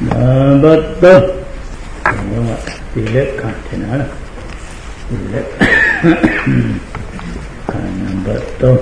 Number 2 Dilek container Dilek Number 2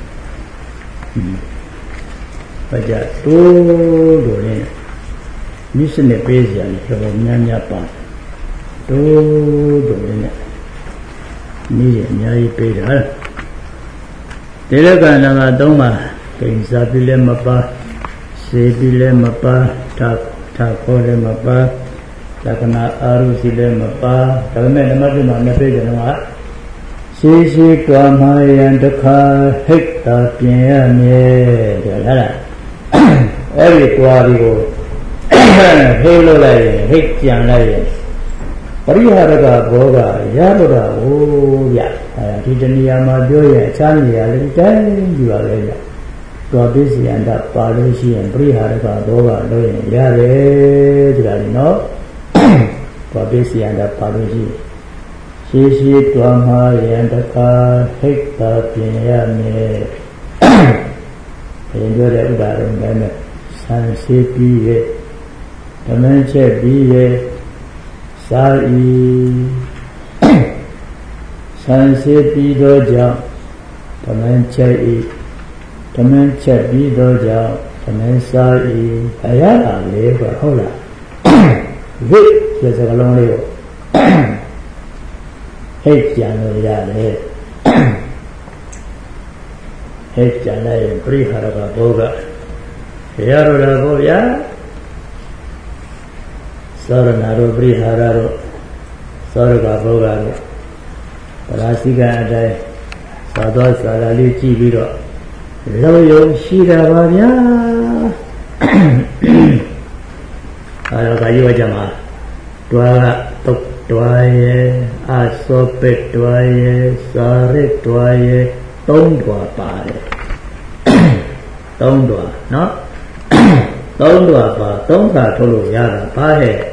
Baca tu dulu Misalnya beza Kalau nyapa Tu dulu Ni nyai beza Dilek container tu mah Kinsa pilih apa Se pilih apa Takore mapa takna aru sile mapa takna nama tu mana pe jangan sisi kama yang dekha hekta pian ye jalan every tuari ko helo lai hek jang lai parihara ka boga ya boga o ya di dunia ma dio ye chan ye le dai jiwa le ya Gopisi anda palusi yang perihara boga loe ya le jadi no Gopisi anda palusi sisi tuama yang dekat hekta pinya me yang ada udara mana sanksi piye teman cepiye sari sanksi pido jam teman cepi Teman cepi doja, teman sari, ayah ale berhola. Wih, biasa kalau leo. Hei jangan ya le. Hei jangan beri harga boga. Ya roda boga. Sora naro beri harga. Sora boga. Perhatikan ada. Satu salali cibiro. Lâu yêu si ra ba nhá, kalau kayu aja mah, dua tok dua ye, asopet dua ye, sare dua ye, tong dua pa ye, tong dua, no, tong dua pa, tong pa thulu ya la pa ye,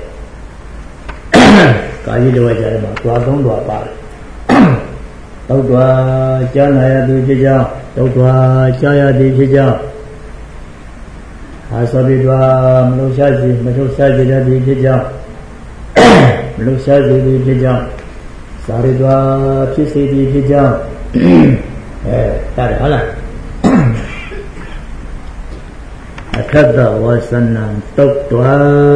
kayu dua aja mah, dua tong dua pa. Tau dua jangan di hijau, tau dua jaya di hijau. Asabi dua manusia di hijau, manusia di hijau. Sari dua pisi di hijau. Tak ada lah. Akada wasanang tau dua.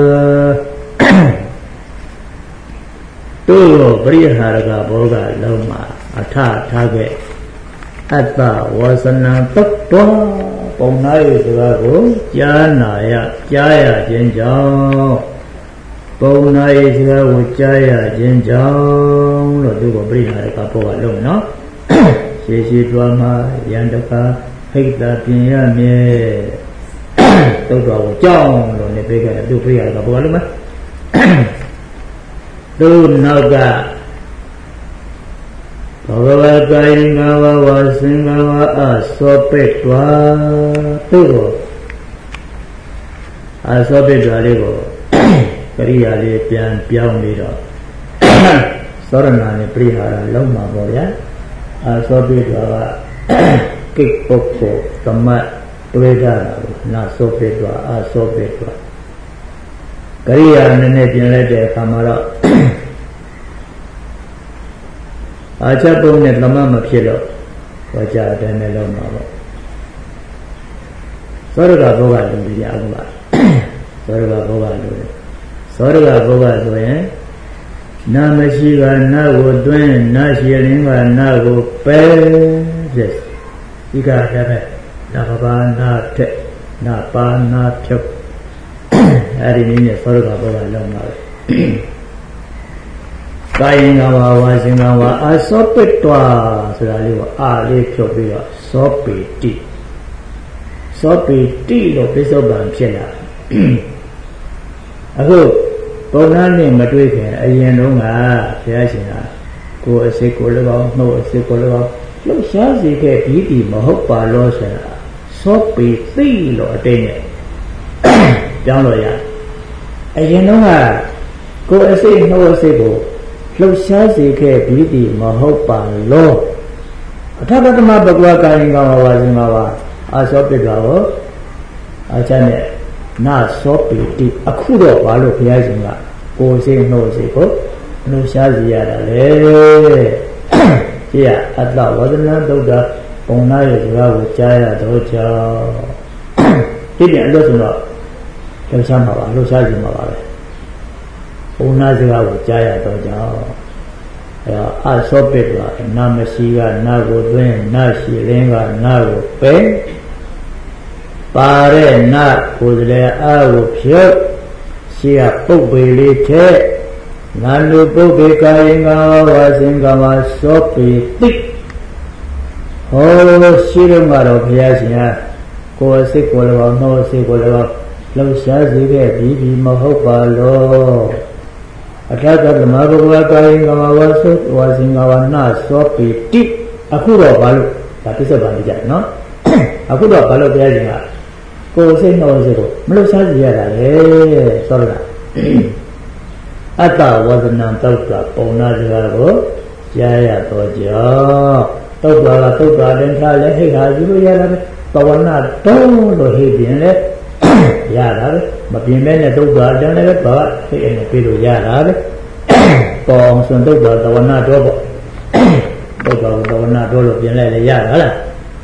Tu beri harga boga lama. Atha thage atta wasana tattva ponai sega ko jaya jin jao ponai sega ko jaya jin jao lo tu ko prihara ka boga lo no shi twa ma yan daka hekta pinya me to twa ko chao lo ne pe ka tu prihara ka boga lo ma tu naga Bhagavata ingawa wasingawa asopetwa tu asopetwa le ko kariya le pian pyaung bi do sarana ne prihara long ma bo ya asopetwa ka kikpokko tamat twe da na sopetwa asopetwa kariya ne pian lai de kha ma do Aja pun ni lama macam lo, wajah ada ni lo mahu. Sorga boga tu dia aku bah, sorga boga tu, sorga boga tu na masihga na goduen na sialinga na gope, yes, ika apa? Na kaba na te, na pa na cep, hari ni sorga boga lo mahu. Kain ngawa wasin ngawa asopetwa sekali ali coba sopeti sopeti lo pesoban cila aku pernah ni matui ke ayen dong saya sih ko asyik ko legaw no asyik ko legaw lo saya sih ke di mahok palo saya sopeti lo adanya jangan lo ya ayen dong ko asyik no asyik ko Lúc xa gì kê bí đi mà hốt bà lô Thác các mà bạc qua cả hình ngào hòa sinh ngào hòa Sopet wa wo Acha ne na sopiti akudo balo piazinga ko se no se ko no shazi yada le ya atla wadana dauda pongna ye sura ko jaya do ja di pian lo so no lo sha ma ba lo shazi ma ba be pongna sura ko jaya do ja a sopit ba na masi ga na ko twin na shi ling ga na ko peပါတဲ့နာကိုယ်လည်းအာကိုဖြုတ်ရှိရပုတ်ပေလေးထဲငါလူပုတ်ပေကာယင်္ဂဝါစင်္ဂဝါသောပေတိဟောရှိတော့ကတော့ဘုရားရှင်ကကိုယ်စိတ်ကိုယ်လည်းနှောစိတ်ကိုယ်လည်းလှူရှားစေခဲ့ပြီးမဟုတ်ပါလို့အထက်ကဓမ္မဘဂဝါကာယင်္ဂဝါဝါစင်္ဂဝါနာသောပေတိအခုတော့ဘာလို့ဒါပြစ္ဆုတ်ပါနေကြနော်အခုတော့ဘာလို့ဘုရားရှင်ကကိုယ်စိတ်နှောစိတ်ကိုမလှုပ်ရှားစေရတာလေဆိုတော့အတ္တဝဇနံတောက်တာပုံနာစကားကိုကြားရတော့ကြောတောက်တာကတုတ်တာတင်ထားလဲဟိတ်ဟာယူလို့ရတာပဲပဝနာတုံးလို့ဟိတ်ပြင်လဲရတာပဲမပြင်မဲနဲ့တုတ်တာတင်လည်းဘာဟိတ်နဲ့ပြေလို့ရတာပဲပေါ်အောင်စွန်တုတ်တာတဝနာတော့ပေါ့တုတ်တာတဝနာတော့လို့ပြင်လိုက်လဲရတာလား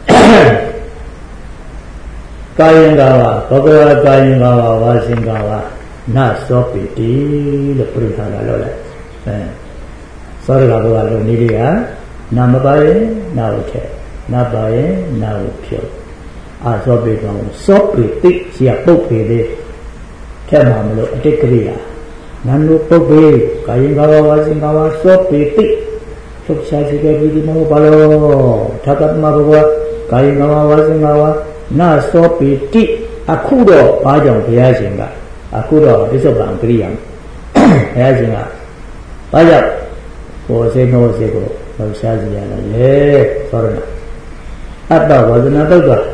ကာယင်္ဂဝါဘဂဝါကာယင်္ဂဝါဝါစင်္ဂဝါနာသောပိတိလို့ပြထားတာလို့လေသောရကဘုရားလို့နေလေးကနာမပါရင်နာကိုထည့်နာပါရင်နာကိုဖြုတ်အာသောပိတောသောပိတိရှိရပုတ်ပေလေးထည့်မှာမလို့အတိတ်ကလေးကနန္ဒုပုတ်ပေကာယင်္ဂဝါဝါစင်္ဂဝါသောပိတိသုခရှားစီကပြီးဒီမဟုတ်ပါလို့ထာကတမဘဂဝါကာယင်္ဂဝါဝါစင်္ဂဝါနာသောပိတိအခုတော့ဘာကြောင့်ဘုရားရှင်ကအခုတော့ပြစ္ဆုတ်ပံကရိယာဘုရားရှင်ကဘာကြောင့်ကိုယ်စိတ်နှောစိတ်ကိုလှူရှားစီရတာလေသောရဏအတ္တဝဇနတုတ်တော့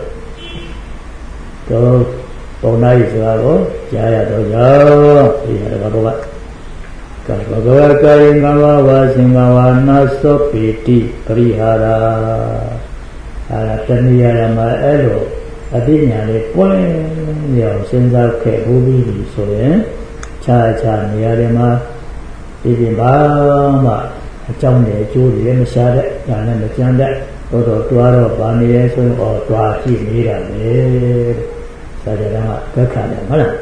ပုံနာဤစကားကိုကြားရတော့ကြောင့်ဒီဟာကဘောကဘဂဝါကာယင်္ဂဝါဝါစင်္ဂဝါနာသောပိတိပရိဟာရာအဲ့ဒါတဏှာရမှာအဲ့လိုအတိညာလေးပွင့်ရအောင်စဉ်းစားခဲ့ဘူးပြီးဆိုရင်ခြားခြားနေရာတွေမှာဒီဘာမှအကြောင်းနဲ့အကျိုးတွေမရှာတဲ့ဒါနဲ့မကြမ်းတဲ့တော့တွားတော့ဗာနေရဲဆိုရင်တွားကြည့်နေတာလေစာကြတာကခါတယ်ဟုတ်လား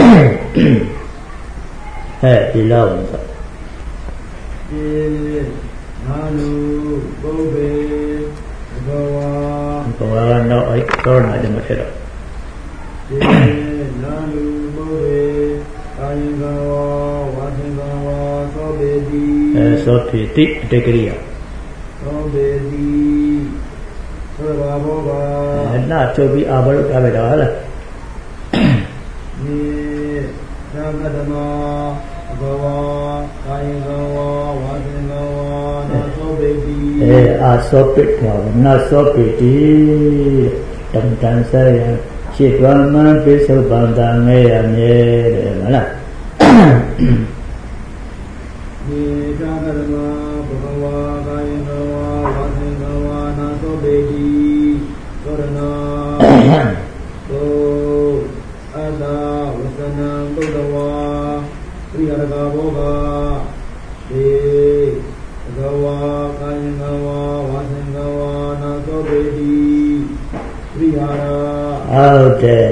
ဒီလောက်ဆိုဒီနာလူပုဗ္ဗေဘောဝါတော့အဲ့တော့နာတယ်မဖြစ်တော့ဒီနာလူပုဗ္ဗေအာယင်္ဂဝါဝါသင်္ဂဝါသောပေတိသောပေတိအတ္တကရိယာသောပေတိသောဘာဘောဘာနာချုပ်ပြီးအာဘလို့ထားလိုက်တော့ဟုတ်လားဒီသာဂတမဘောဝါအာယင်္ဂဝါဝါသင်္ဂဝါနာသောပေတိအာသောပိတောနာသောပိတိတန်တန်ဆရာရှိသွားမှပိစုပန္တငဲရမြဲတယ်မလားဒီသာဂတမဘောဝါအာယင်္ဂဝါဝါသင်္ဂဝါနာသောပေတိသောရဏသောအတ္တဝဇနံသုတဝါဝိရကဘောဂေဘဂဝါကာယင်္ဂဝါဝါသင်္ဂဝါနာသောပေတိဝိဟာရဟုတ်တယ်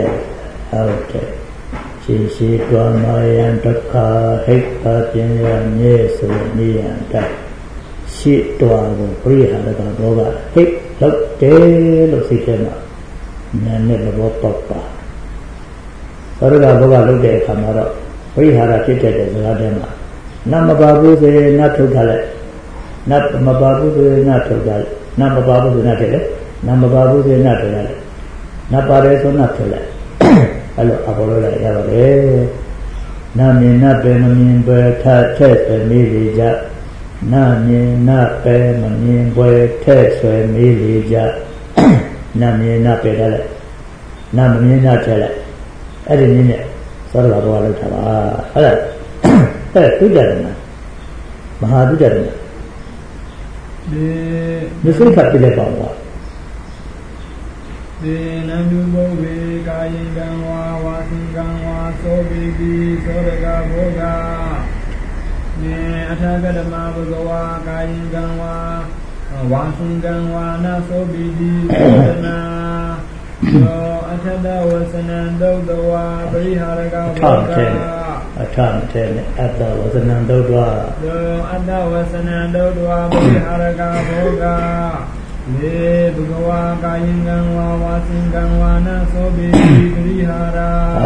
ရှိတော်မယံတခါဟိတ်တာပြင်းရမြဲဆိုနေရတဲ့ရှိတော်ကိုဝိဟာရကဘောဂဟိတ်လောက်တယ်လို့စိတ်ထဲမှာနာနဲ့ဘောပေါက်ပါသောရကဘောဂလုပ်တဲ့အခါမှာတော့ဝိဟာရဖြစ်တဲ့စကားထဲမှာနမပါဘူးဆိုရင်နတ်ထုတ်ထားလိုက်နတ်မပါဘူးဆိုရင်နတ်ထုတ်ထားလိုက်နတ်မပါဘူးဆိုရင်နတ်ထုတ်လိုက်နတ်မပါဘူးဆိုရင်နတ်ထုတ်လိုက်နတ်ပါတယ်ဆိုနတ်ထုတ်လိုက်အဲ့လိုအပေါ်လို့လိုက်ရပါတယ်နာမြင်နတ်ပဲမမြင်ပဲထထက်ဆွဲမေးလေကြနာမြင်နတ်ပဲမမြင်ပဲထက်ဆွဲမေးလေကြနာမြင်နတ်ပဲတက်လိုက်နာမမြင်နတ်ထက်လိုက်အဲ့ဒီနည်းနဲ့သောရကဘောလောက်တာပါဟုတ်လားအဲ့သူကြတယ်မဟာသူကြတယ်ဒီစိတ်ခတ်ပြလိုက်ပါတော့ဒီ Nandu Bobe, Kayin Ganwa, Wasin Ganwa, Sobi, Sodaga Boga, Atagadama Bogawa, Kayin Ganwa, Wasin Ganwa, Nasobi, Sodana, Atada Wasanando, Gawa, Briharaga Boga. Athan Atta Wasanando, Ada Wasanando, Briharaga Boga. Le Bhagava Kayinganwa Wasingangwa Na Sobi Grihara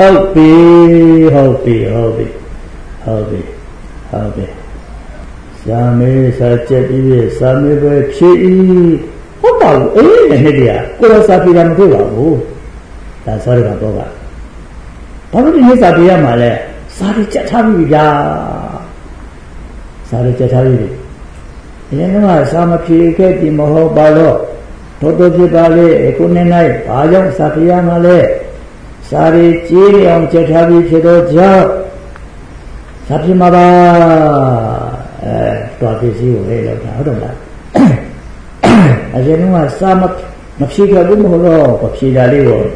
Hobi Same Sachepi Same Chi Hopa Hedia Kura Sapiram Guru That's all about Boga. Probably his idea Male Sari Chataviga Sari Chatavi. Yenuma sama pike di moho balo toto jibale ekunenai bajang sakiya male sari ciri ang cetabi cedo jauh sapi maba tua pesi uhe lo tahu dong lah ajenuma sama nafsi kagu moho papsi dali wo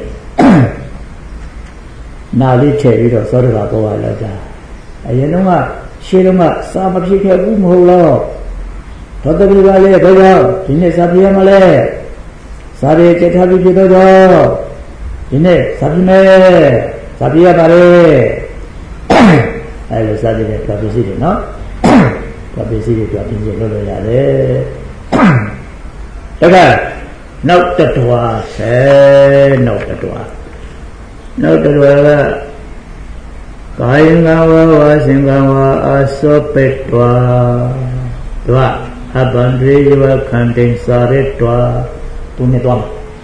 nali ceri do sore lato wala dah ajenuma shiruma sama psi kagu moho lo Toto Bale, Dojo, Ine Sabia Male, Sari Chetabi Dojo, Ine Sabine, Sabia Bare, I was studying at Publicity, no? Publicity to Apinji Lolo Yade. Okay, note the Tua, say, note the Tua. Note the Tua, Kaingawa, Wasingawa, Asopetwa, Tua. Abandri jiwa kandeng sare tua punya tuam.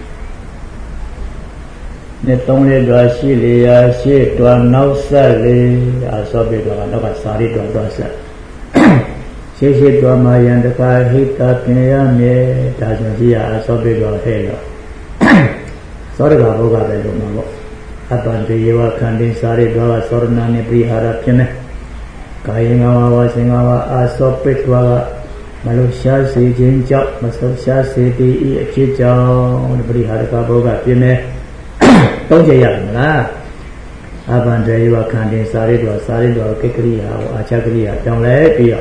Netong le dua sili ya si tua nausa le asobe dua kan sari dua dosa. Si dua mayan dekat hita punya me dajan dia asobe dua helo. Sore gabo gabo le mago. Abandri jiwa kandeng sare dua sorna ne prihara punya. Kaingawa wasingawa asobe dua. Malaysia si jenjak, Malaysia si di cijau, beri harga boga pine, tong jaya lah. Abang dari wakan di sari dua kekriya, aja kriya, jangan lepi ya.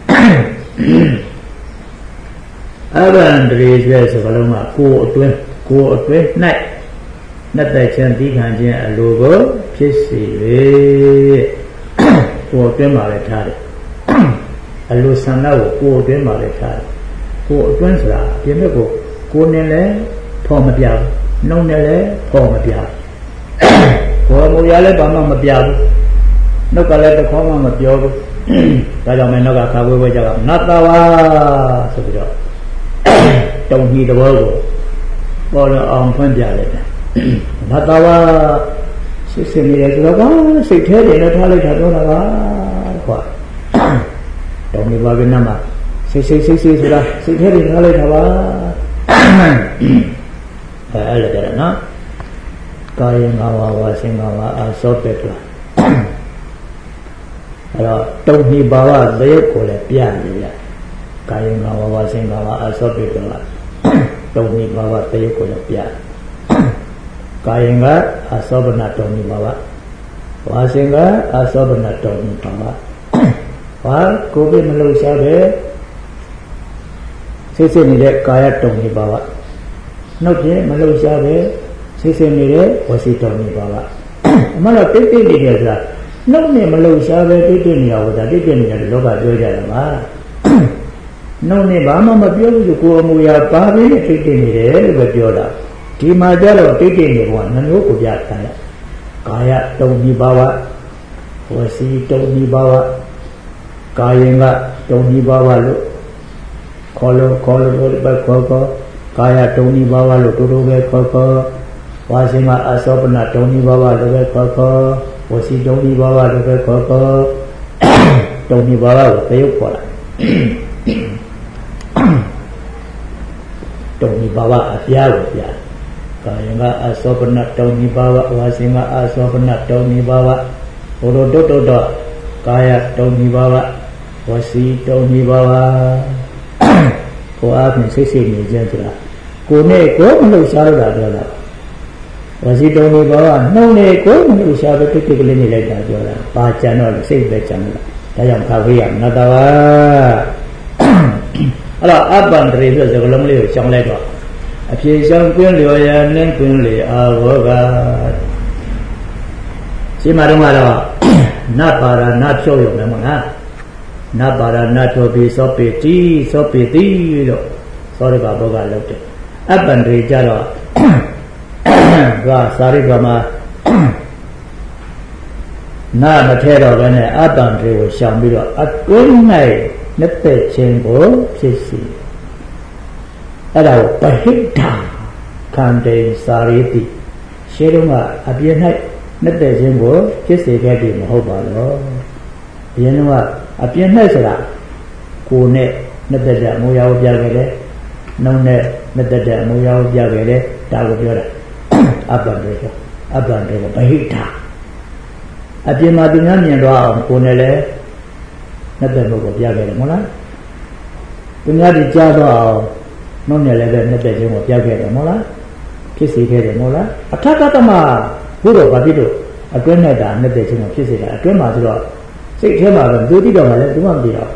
Abang dari biasa kalau mak kuat naik, naik cantik kanjen logo, pesi, kuat malah cari. Alu sana ko de male thai ko atwan sara pian me ko ne le pho ma pya nong ne le pho ma pya ko mo ya le ba ma pya bu nok ka le ta kho ma pyo bu da jaw me nok ka kha we ja ka natawa so pi do tong hi de bo ko bo lo ong phwan pya le natawa sit ni le so ka sit the de le tha lai tha do la ka khwa Tong ni bagai nama, sisi sudah, sisi hari ngalai thawa, ada cara na, kaya ngawa singawa asopet lah, ada tong ni bawa daya koleh pian dia, kaya ngawa singawa asopet lah, tong ni bawa daya koleh pian, kaya ngah asopenat tong ni bawa, wasingah asopenat tong ni bawa. Wah, kopi Malaysia be, sisi ni dek kaya tong ni bawa. Nak je Malaysia be, sisi ni dek wasi tong ni bawa. Malah titi ni dia lah. Nak ni Malaysia be titi ni awak dah titi ni ada logat dua jalan mah. Nak ni bama mabio tu ko muya pahari titi ni dek lebih jodoh. Di mana lo titi ni buat nanu kubiak kaya. Kaya tong ni bawa, wasi tong ni bawa. Kaya enggak toni bawa lu kalau berkoko kaya toni bawa lu turun berkoko wasi mak asal pernah toni bawa lu berkoko wasi toni bawa lu berkoko toni bawa lu payuk pola toni bawa asia lu ya kaya enggak asal pernah toni bawa wasi mak asal pernah toni bawa do kaya toni bawa wasi tau ni bawa ko ap ni sisi ni jan tu lah ကိုနဲ့ကိုမလို့ရှားလို့တာပြောတာဝစီတုံးလေးဘောကနှုံးလေးကိုမလို့ရှားလို့တိတ်တိတ်ကလေးနေလိုက်တာပြောတာပါကြံတော့စိတ်ပဲကြံလို့ဒါကြောင့်ခါဝေးရနတ္တဝါအဲ့တော့အပ္ပန္တရေဆိုတဲ့စကားလုံးလေးကိုရှောင်းလိုက်တော့အဖြေရှောင်းကွင်းလျော်ရနှင်းကွင်းလေအာဘောကရှိမှတော့နပါရနဖြောရုံပဲမဟုတ်လားနပါရနဖြောပြီးသောပေတိသောပေတိလို့သောရကဘောကလောက်တယ်အပ္ပန္တရေကြတော့ကစာရိကမှာနာမထဲတော့ဘဲနဲ့အပ္ပန္တရေကိုရှောင်ပြီးတော့အတွင်း၌နှစ်သက်ခြင်းကိုဖြစ်စီအဲ့ဒါကိုပဟိတခန္တေစာရိတိရှင်းတော့ကအပြည့်၌နှစ်သက်ခြင်းကိုဖြစ်စေခဲ့ပြီမဟုတ်ပါတော့အရင်ကအပြည့်၌ဆိုတာကိုယ်နဲ့နှစ်သက်တဲ့အမူအရာကိုပြခဲ့တယ်နှုံးနဲ့နှစ်သက်တဲ့အမူအရာကိုပြခဲ့တယ်ဒါကိုပြောတာအပ္ပန္တရေကိုပဟိတအပြည့်မှာသူများမြင်တော့အောင်ကိုယ်နဲ့လည်းနှစ်သက်မှုကိုပြခဲ့တယ်မဟုတ်လားသူများဒီကြားတော့အောင်နှုံးနဲ့လည်းပဲနှစ်သက်ခြင်းကိုပြခဲ့တယ်မဟုတ်လားဖြစ်စေခဲ့တယ်မဟုတ်လားအထကတမဘုရောဘာဖြစ်လို့အတွင်းနဲ့တာနှစ်သက်ခြင်းကိုဖြစ်စေတာအတွင်းမှာဆိုတော့စိတ်ထဲမှာတော့သူတိတော့မှလည်းသူမှမသိတော့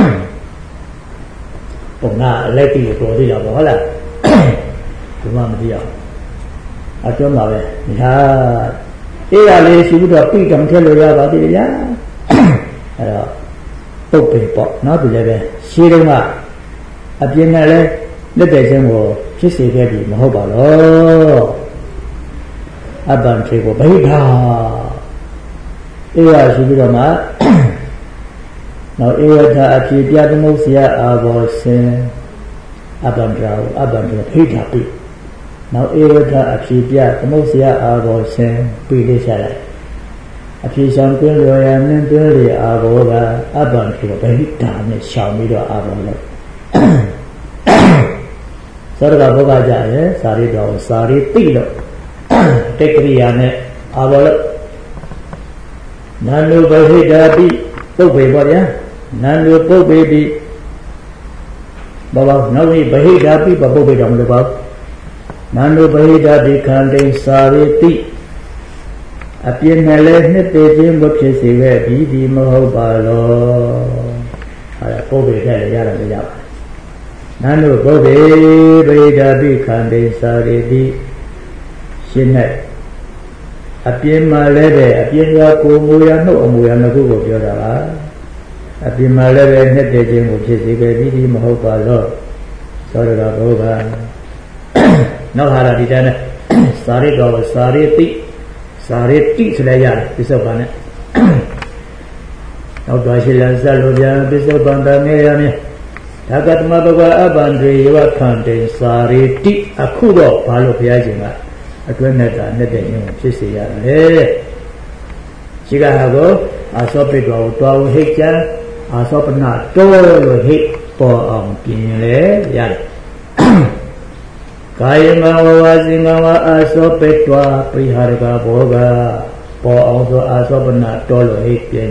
ပုံနာလက်တိကိုတော်သိတော့ဟုတ်လားသူမှမသိတော့အတွင်းမှာပဲဒါအေးရလေးရှိပြီးတော့ပြိကံထည့်လို့ရပါသေးတယ်ဗျာအဲ့တော့ပုတ်ပေပေါ့နော်သူလည်းပဲရှင်းတော့ကအပြင်းနဲ့လည်းလက်တဲ့ခြင်းကိုဖြစ်စေခဲ့ပြီမဟုတ်ပါတော့အပ္ပန္တရေကိုဗိဓာအေးရရှိပြီးတော့မှနောက်ဧဝထအဖြစ်ပြသမုတ်เสียအာဘောစင်အပ္ပန္တရာအပ္ပန္တရေဗိဓာပြီနောက်ဧဝထအဖြစ်ပြသမုတ်เสียအာဘောစင်ပြီးလေးချလိုက်အဖြစ်ဆောင်တွင်းလျော်ရနှင်းတွင်းလေအာဘောကအပ္ပန္တရေဗိဓာနဲ့ရှောင်ပြီးတော့အာဘောလို့သောရကဘောကကြရဲ့စာရိတော်စာရိတိလို့တိတ်ကရိယာနဲ့အာဘောလို့နန္ဒုဗဟိတာပိပုပ်ပေပေါ့ဗျာနန္ဒုပုပ်ပေပိဘောနောက်ပြီးဗဟိတာပိပုပ်ပေတော်မလို့ပေါ့နန္ဒုဗဟိတာပိခန္တိစာရိတိအပြင်းနဲ့လည်းနှစ်သေးခြင်းမဖြစ်စေခဲ့ဒီမဟုတ်ပါတော့အဲ့ဒါပုပ်ပေတဲ့ရတာကြရပါနန္ဒုပုပ်ပေဗဟိတာပိခန္တိစာရိတိရှင်းနဲ့အပြင်းမှာလည်းပဲအပြင်းကကိုမူရနှုတ်အမူအရာနှစ်ခုကိုပြောတာပါအပြင်းမှာလည်းပဲနှစ်တည်ခြင်းကိုဖြစ်စေခဲ့ပြီးမဟုတ်ပါတော့သောရကဘောကနောက်ဟာရဒီတိုင်းနဲ့စာရိတော်စာရိတိဆိုလည်းရတယ်ပစ္စုပန်နဲ့နောက်တော့ရှိလန်းဆက်လို့ပြန်ပစ္စုပန်တန်နေရမယ်ဒါကတမဘဂဝအပ္ပန္တရေယဝခန္တေစာရိတိအခုတော့ဘာလို့ဘုရားရှင်ကအတွင်းနဲ့တာနဲ့တဲ့ရင်ဖြစ်စေရတယ်ရှိကဟာကိုအာသောပိတော်ကိုတော်ဟိတ်ချမ်းအာသောပနတောလို့ဟိတ်ပေါ်အောင်ပြင်လေရတယ်ကာယမဝဝစင်္ဂဝအာသောပိတော်ပရိဟာရကဘောကပေါ်အောင်ဆိုအာသောပနတောလို့ဟိတ်ပြင်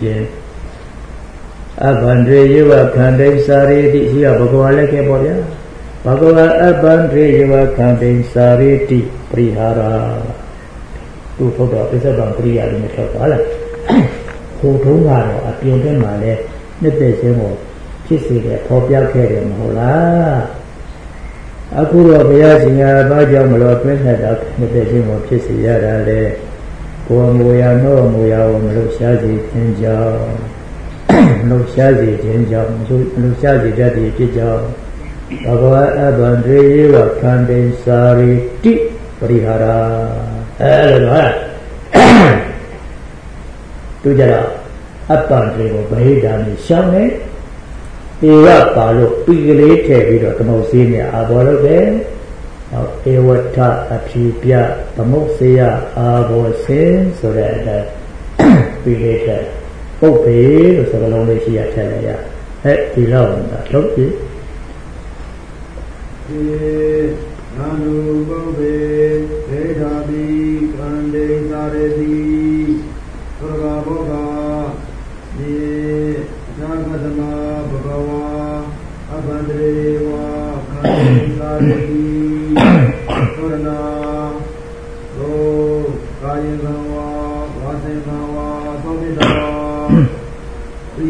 အပ္ပန္တရေယဝခန္တေစာရိတိရှိကဘဂဝါလည်းခဲ့ပေါ့ဗျာဘဂဝါအပ္ပန္တရေယဝခန္တေစာရိတိပရိဟာရသူထုတ်တော့ပစ္စဒံပရိယာလို့မထုတ်ပါလားဟိုထုံးကတော့အပြင်ထဲမှာလဲနှစ်သက်ခြင်းကိုဖြစ်စေတဲ့ပေါ်ပြခဲ့တယ်မဟုတ်လားအခုတော့ဘုရားရှင်ကဘာကြောင့်မလို့ပြည့်စုံတာနှစ်သက်ခြင်းကိုဖြစ်စေရတာလဲကိုယ်မူရာနှုတ်မူရာကိုမလို့ရှားစီခြင်းကြောင့်မလို့ရှားစီခြင်းကြောင့်မလို့ရှားစီတတ်တဲ့ဖြစ်ကြောင့်ဘဂဝါအပ္ပန္တရေယဝခန္တေစာရိတိပရိဟာရအဲ့လိုတော့သူကြတော့အပ္ပန္တရေကိုဗဟိတနဲ့ရှောင်းနေဧဝပါလို့ပြီကလေးထည့်ပြီးတော့သမုတ်စည်းနဲ့အာဘောလို့ပဲနောက်ဧဝထအဖြူပြသမုတ်စေယအာဘောစင်ဆိုတဲ့အတိုင်းပြီလေးထည့်ပုတ်ပေလို့စကားလုံးလေးရှိရထည့်လိုက်ရဒီလောက်တော့လုပ်ပြီနာနုပုဗ္ဗေဒေသာတိကံဒေသာရတိသရဂဘောဂယေသာကတမဘဂဝါအပ္ပန္တရေဝခန္တေသာရတိ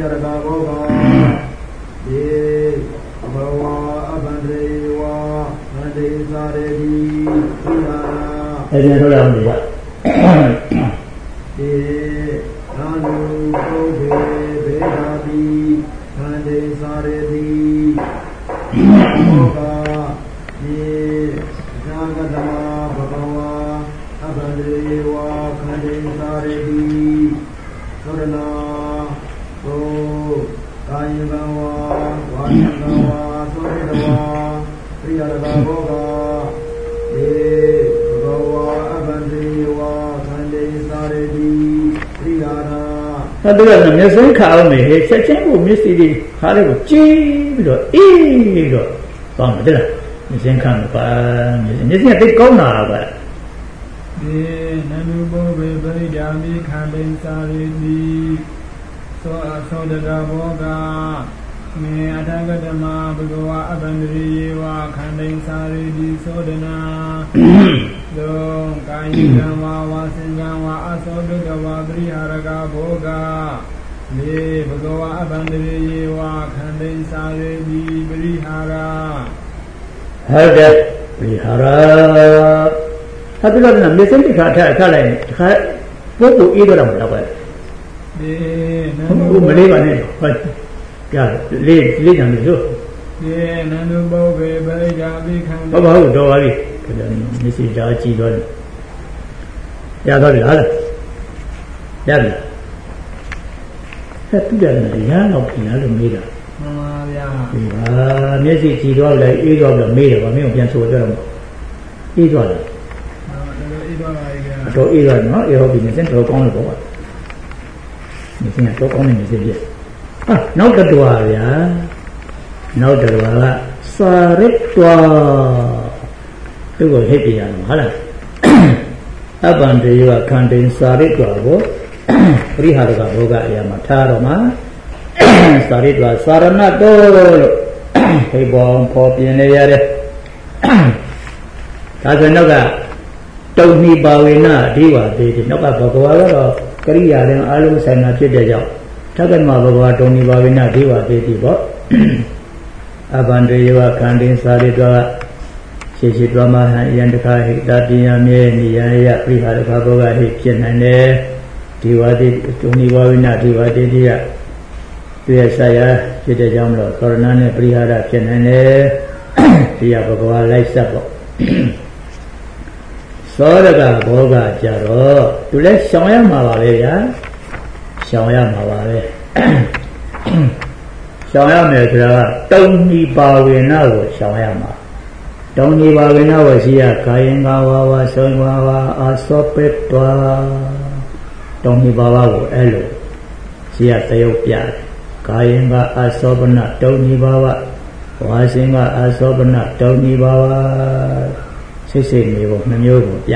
Priyarga Boga Ye Bhava Abhandreva Nande Saredi Priyara Again, hold on to that. Ye Nanu Kobe Vedadi Nande Saredi Boga Ye Jagadama Bhava Abhandreva Nande Saredi Surana So Kayagawa Vajagawa Suridawa Priyarga Boga Ye Bhava Abhandreva Nande Saredi Priyara 那这个မျက်စိခါအောင်မယ်ချက်ချင်းကိုမျက်စိလေးခါလေးကိုကြည့်ပြီးတော့အေးတော့ကောင်းတယ်လားမျက်စိခါမှာပါမျက်စိကတိတ်ကောင်းတာပါဒီနန္ဒုဘောဘေပရိဒာမိခန္တိစာရိတိသောအသောတကဘောကမေအထကတမဘဂဝါအဗန္ဒရိယေဝခန္တိစာရိတိသောဒနာသောကာယကံဝါဝါစင်ကံဝါအသောတုတဝါပရိဟာရကဘောကမေဘဂဝါအဗန္ဒရိယေဝခန္တိစာရိတိပရိဟာရဟုတ်တယ်ပရိဟာရဟာဒီလိုနဲ့မျက်စိတစ်ခါထလိုက်တစ်ခါပုဂ္ဂိုလ်အေးတော့မလားကွာဒီနန္ဒုမလေးပါနဲ့ဟုတ်ကြလေးကြံလို့ဒီနန္ဒုဘောဘေပရိဒာမိခန္တိဟုတ်ပါဘူးတော်ပါပြီမျက်စိဓာတ်ကြည့်တော့ရတော့ပြီလားရပြီဆက်တူတယ်ရမ်းတော့ပြင်လို့မေးတာမှန်ပါဗျာဒီပါမျက်စိကြည့်တော့လည်းအေးတော့ပြီးမေးတယ်ဗာမင်းကိုပြန်ဆိုကြတော့မအေးတော့တယ်အေးတော့ပါဗျာတော့အေးတော့နော်အေးဟုတ်ပြီမျက်စိတော့ကောင်းလို့ပေါ့မျက်စိကတော့ကောင်းနေမျက်စိပြည့်ဟာနောက်တစ်တွာဗျာနောက်တစ်တွာကစာရစ်တွာသူ့ကိုဟိတ်ပြရအောင်ဟုတ်လားအပန္တေယခန္တိစာရစ်တွာကိုပရိဟာရကဘောကအရာမှာထားတော့မှာစာရစ်တွာစာရဏတောလို့ဟိတ်ပေါ်ပေါ်ပြင်းနေရတယ်ဒါဆိုနောက်ကတုံဟိပါဝေနအဓိဝါသေးတယ်နောက်ကဘဂဝါကတော့ကရိယာတဲ့အာလုံးဆိုင်တာဖြစ်တဲ့ကြောင့်ထက်ကမဘဂဝါတုံဟိပါဝေနအဓိဝါသေးတယ်ပေါ့အပန္တေယခန္တိစာရစ်တွာရှိတွားမှဟံယံတခါဟိတတိယမြေနိယယပရိဟာရကဘောကဟိဖြစ်နိုင်တယ်ဒီဝါတိတုန်ဒီဝါဝိနဒီဝါတိတိယတွေ့ရဆရာဖြစ်တဲ့ကြောင့်မလို့သောရဏနဲ့ပရိဟာရဖြစ်နိုင်တယ်ဒီရဘဂဝါလိုက်ဆက်ပေါ့သောရကဘောကကြတော့သူလည်းရှောင်ရမှာပါပဲဗျာရှောင်ရမှာပါပဲရှောင်ရမယ်ဆိုတာကတုံဒီပါဝေနကိုရှောင်ရမှာတုံဒီပါဝေနဝရှိယကာယင်္ဂဝါဝါသောဝါဝါအာသောပေတွာတုံဒီပါဝါကိုအဲ့လိုရှိယတယုတ်ပြကာယင်္ဂအာသောပနတုံဒီပါဝါဝါစင်္ဂအာသောပနတုံဒီပါဝါစိတ်နေဖို့နှမျိုးကိုပြ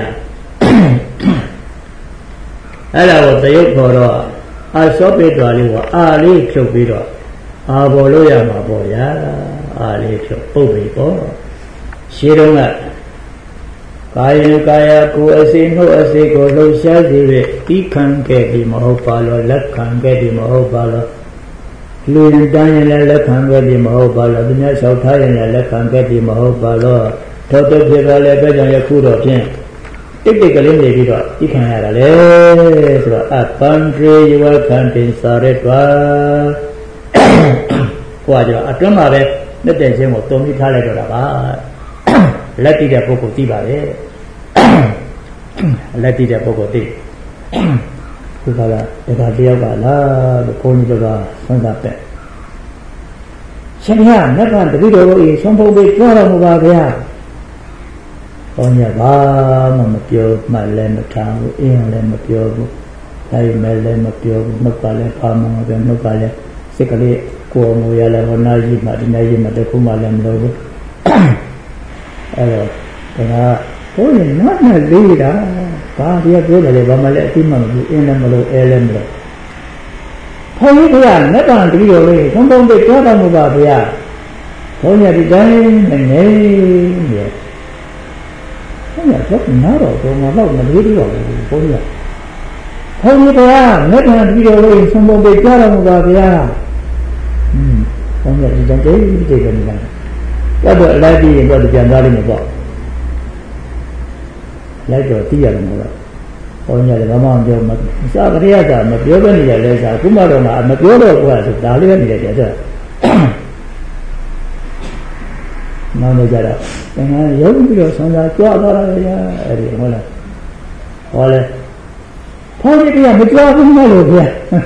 အဲ့ဒါကိုတယုတ်ခေါ်တော့အာသောပေတွာလေးကိုအာလေးဖြုတ်ပြီးတော့အာပေါ်လို့ရမှာပေါ့ဗျာအာလေးဖြုတ်ပုတ်ပြီးပေါ့ရှင်းတော့ကကာယကာယကိုအစိနှုတ်အစိကိုလှုပ်ရှားစေ၍ဤခံခဲ့ပြီးမဟုတ်ပါလို့လက်ခံခဲ့ပြီးမဟုတ်ပါလို့လူတန်းရင်လည်းလက်ခံခဲ့ပြီးမဟုတ်ပါလို့သူများလျှောက်ထားရင်လည်းလက်ခံခဲ့ပြီးမဟုတ်ပါလို့ထောက်တဲ့ဖြစ်ပါလေပဲကြောင့်ယခုတော့ဖြင့်တိတ်တိတ်ကလေးနေပြီးတော့ဤခံရတာလေဆိုတော့အပန္တေယဝခန္တိစာရတ္တဟိုကကြောအတွင်းမှာပဲလက်တဲ့ချင်းကိုတုံပြီးထားလိုက်တော့တာပါလက်တည်တဲ့ပုဂ္ဂိုလ်သိပါလေလက်တည်တဲ့ပုဂ္ဂိုလ်သိခုကလာဒါတယောက်ကလားဘုန်းကြီးကဆွမ်းသာတဲ့ရှင်ရမြတ်ကတတိတော်ကိုဆုံးဖို့ပေးကြွတော်မူပါဗျာဘုန်းကြီးဘာမှမပြောမှလည်းမထားဘူးအင်းလည်းမပြောဘူးဒါပေမဲ့လည်းမပြောဘူးနှုတ်ကလည်းပါမှမပြောနှုတ်ကလည်းစိတ်ကလေးကိုယ်မူရလည်းဟောနာကြီးမှဒီနေ့ကြီးမှတခုမှလည်းမလုပ်ဘူးအဲ့တော့ဒါကဘုန်းကြီးနတ်နဲ့လေးတာဘာတရားပြောတယ်လဲဘာမှလည်းအသိမှမဘူးအင်းလည်းမလို့အဲလည်းမလို့ဘုန်းကြီးကမြတ်တန်တတိတော်လေးဘုန်းဘုန်းတွေပြောတော်မူပါဗျာဘုန်းကြီးဒီတိုင်းနဲ့နေတယ်ဘုန်းကြီးတော့နားတော့ဘုံမှာတော့မလေးတော့ဘူးဘုန်းကြီးဘုန်းကြီးတရားလက်ခံပြီးတော့လို့ဆုံးပုံပေးကြတော်မူပါဗျာဘုန်းကြီးဒီကြောင့်တိတ်တိတ်ကနေလာတော့အလိုက်ပြီးရင်တော့ပြန်သွားလိမ့်မယ်ပေါ့လိုက်တော့သိရတယ်မဟုတ်လားဘုန်းကြီးကလည်းဘာမှမပြောမစားကြရတာမပြောဘဲနေရလဲစားခုမှတော့မပြောတော့ဘူးကဒါလေးပဲနေတယ်ကြတော့နောက်နေကြတော့သင်္ကန်းရုပ်ပြီးတော့ဆန္ဒကြွားသွားတယ်ဗျာအဲ့ဒီဟုတ်လားဟောလဲဘုန်းကြီးကမကြွားဘူးမလို့ဗျာ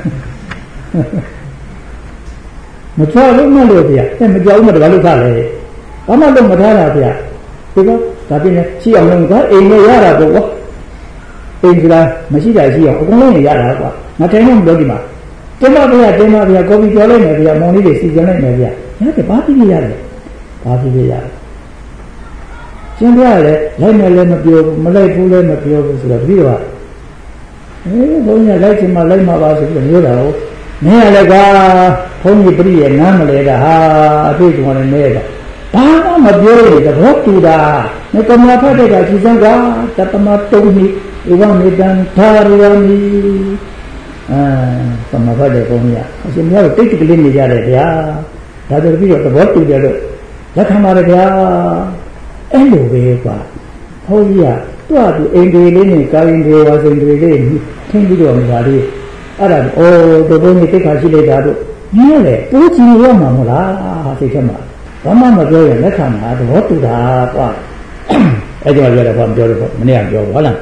မကြွားဘူးမလို့ဗျာအဲ့မကြွားဘူးမတဘာလို့ခါလဲဘာမှတော့မထားတာဗျာဒီတော့ဒါပြင်းနဲ့ရှိအောင်လို့ကအိမ်နဲ့ရတာပေါ့ကွာအိမ်ကမရှိတာရှိအောင်အကုန်လုံးနေရတာကွာမထိုင်တော့မလို့ဒီမှာတင်ပါဗျာကော်ဖီကြော်လိုက်မယ်ဗျာမောင်လေးတွေစီကြလိုက်မယ်ဗျာဒါကဘာဖြစ်ရတယ်ဘာဖြစ်ရကျင်းပြရတယ်လိုက်မယ်လည်းမပြောဘူးမလိုက်ဘူးလည်းမပြောဘူးဆိုတော့ပြီးတော့ဘုန်းကြီးလိုက်ချင်မှလိုက်မှာပါဆိုပြီးပြောတာဟုတ်မင်းရလည်းကွာဘုန်းကြီးပြည့်ရဲ့နားမလဲတာဟာအတွေ့အကြုံနဲ့နေတာဘာမှမပြောရတဲ့ဘောတူတာမကမဖတ်တဲ့ကကြည်စမ်းကတတမတုံးနိဧဝမေတံသာရဝမိသမဖတ်တဲ့ဘုန်းကြီးအရှင်များတို့တိတ်တိတ်ကလေးနေကြတယ်ဗျာဒါဆိုပြီးတော့သဘောတူကြတော့လက်ခံပါတယ်ဗျာအဲ့လိုပဲကွာဘုန်းကြီးကတွားသူအိမ်တွေလေးနဲ့ကာရင်တွေဝါစိန်တွေလေးထင်းပြီးတော့နေတာလေးအဲ့ဒါအိုးတို့ဘုန်းကြီးတိတ်ခါရှိလိုက်တာတို့ညည်းလေတိုးချင်ရမှာမဟုတ်လားစိတ်ထဲမှာဘာမှမပြောရင်လက်ခံမှာသဘောတူတာကွာအဲ့ကြောင့်ပြောတယ်ဘာမပြောလို့ပေါ့မနေ့ကပြောဟုတ်လား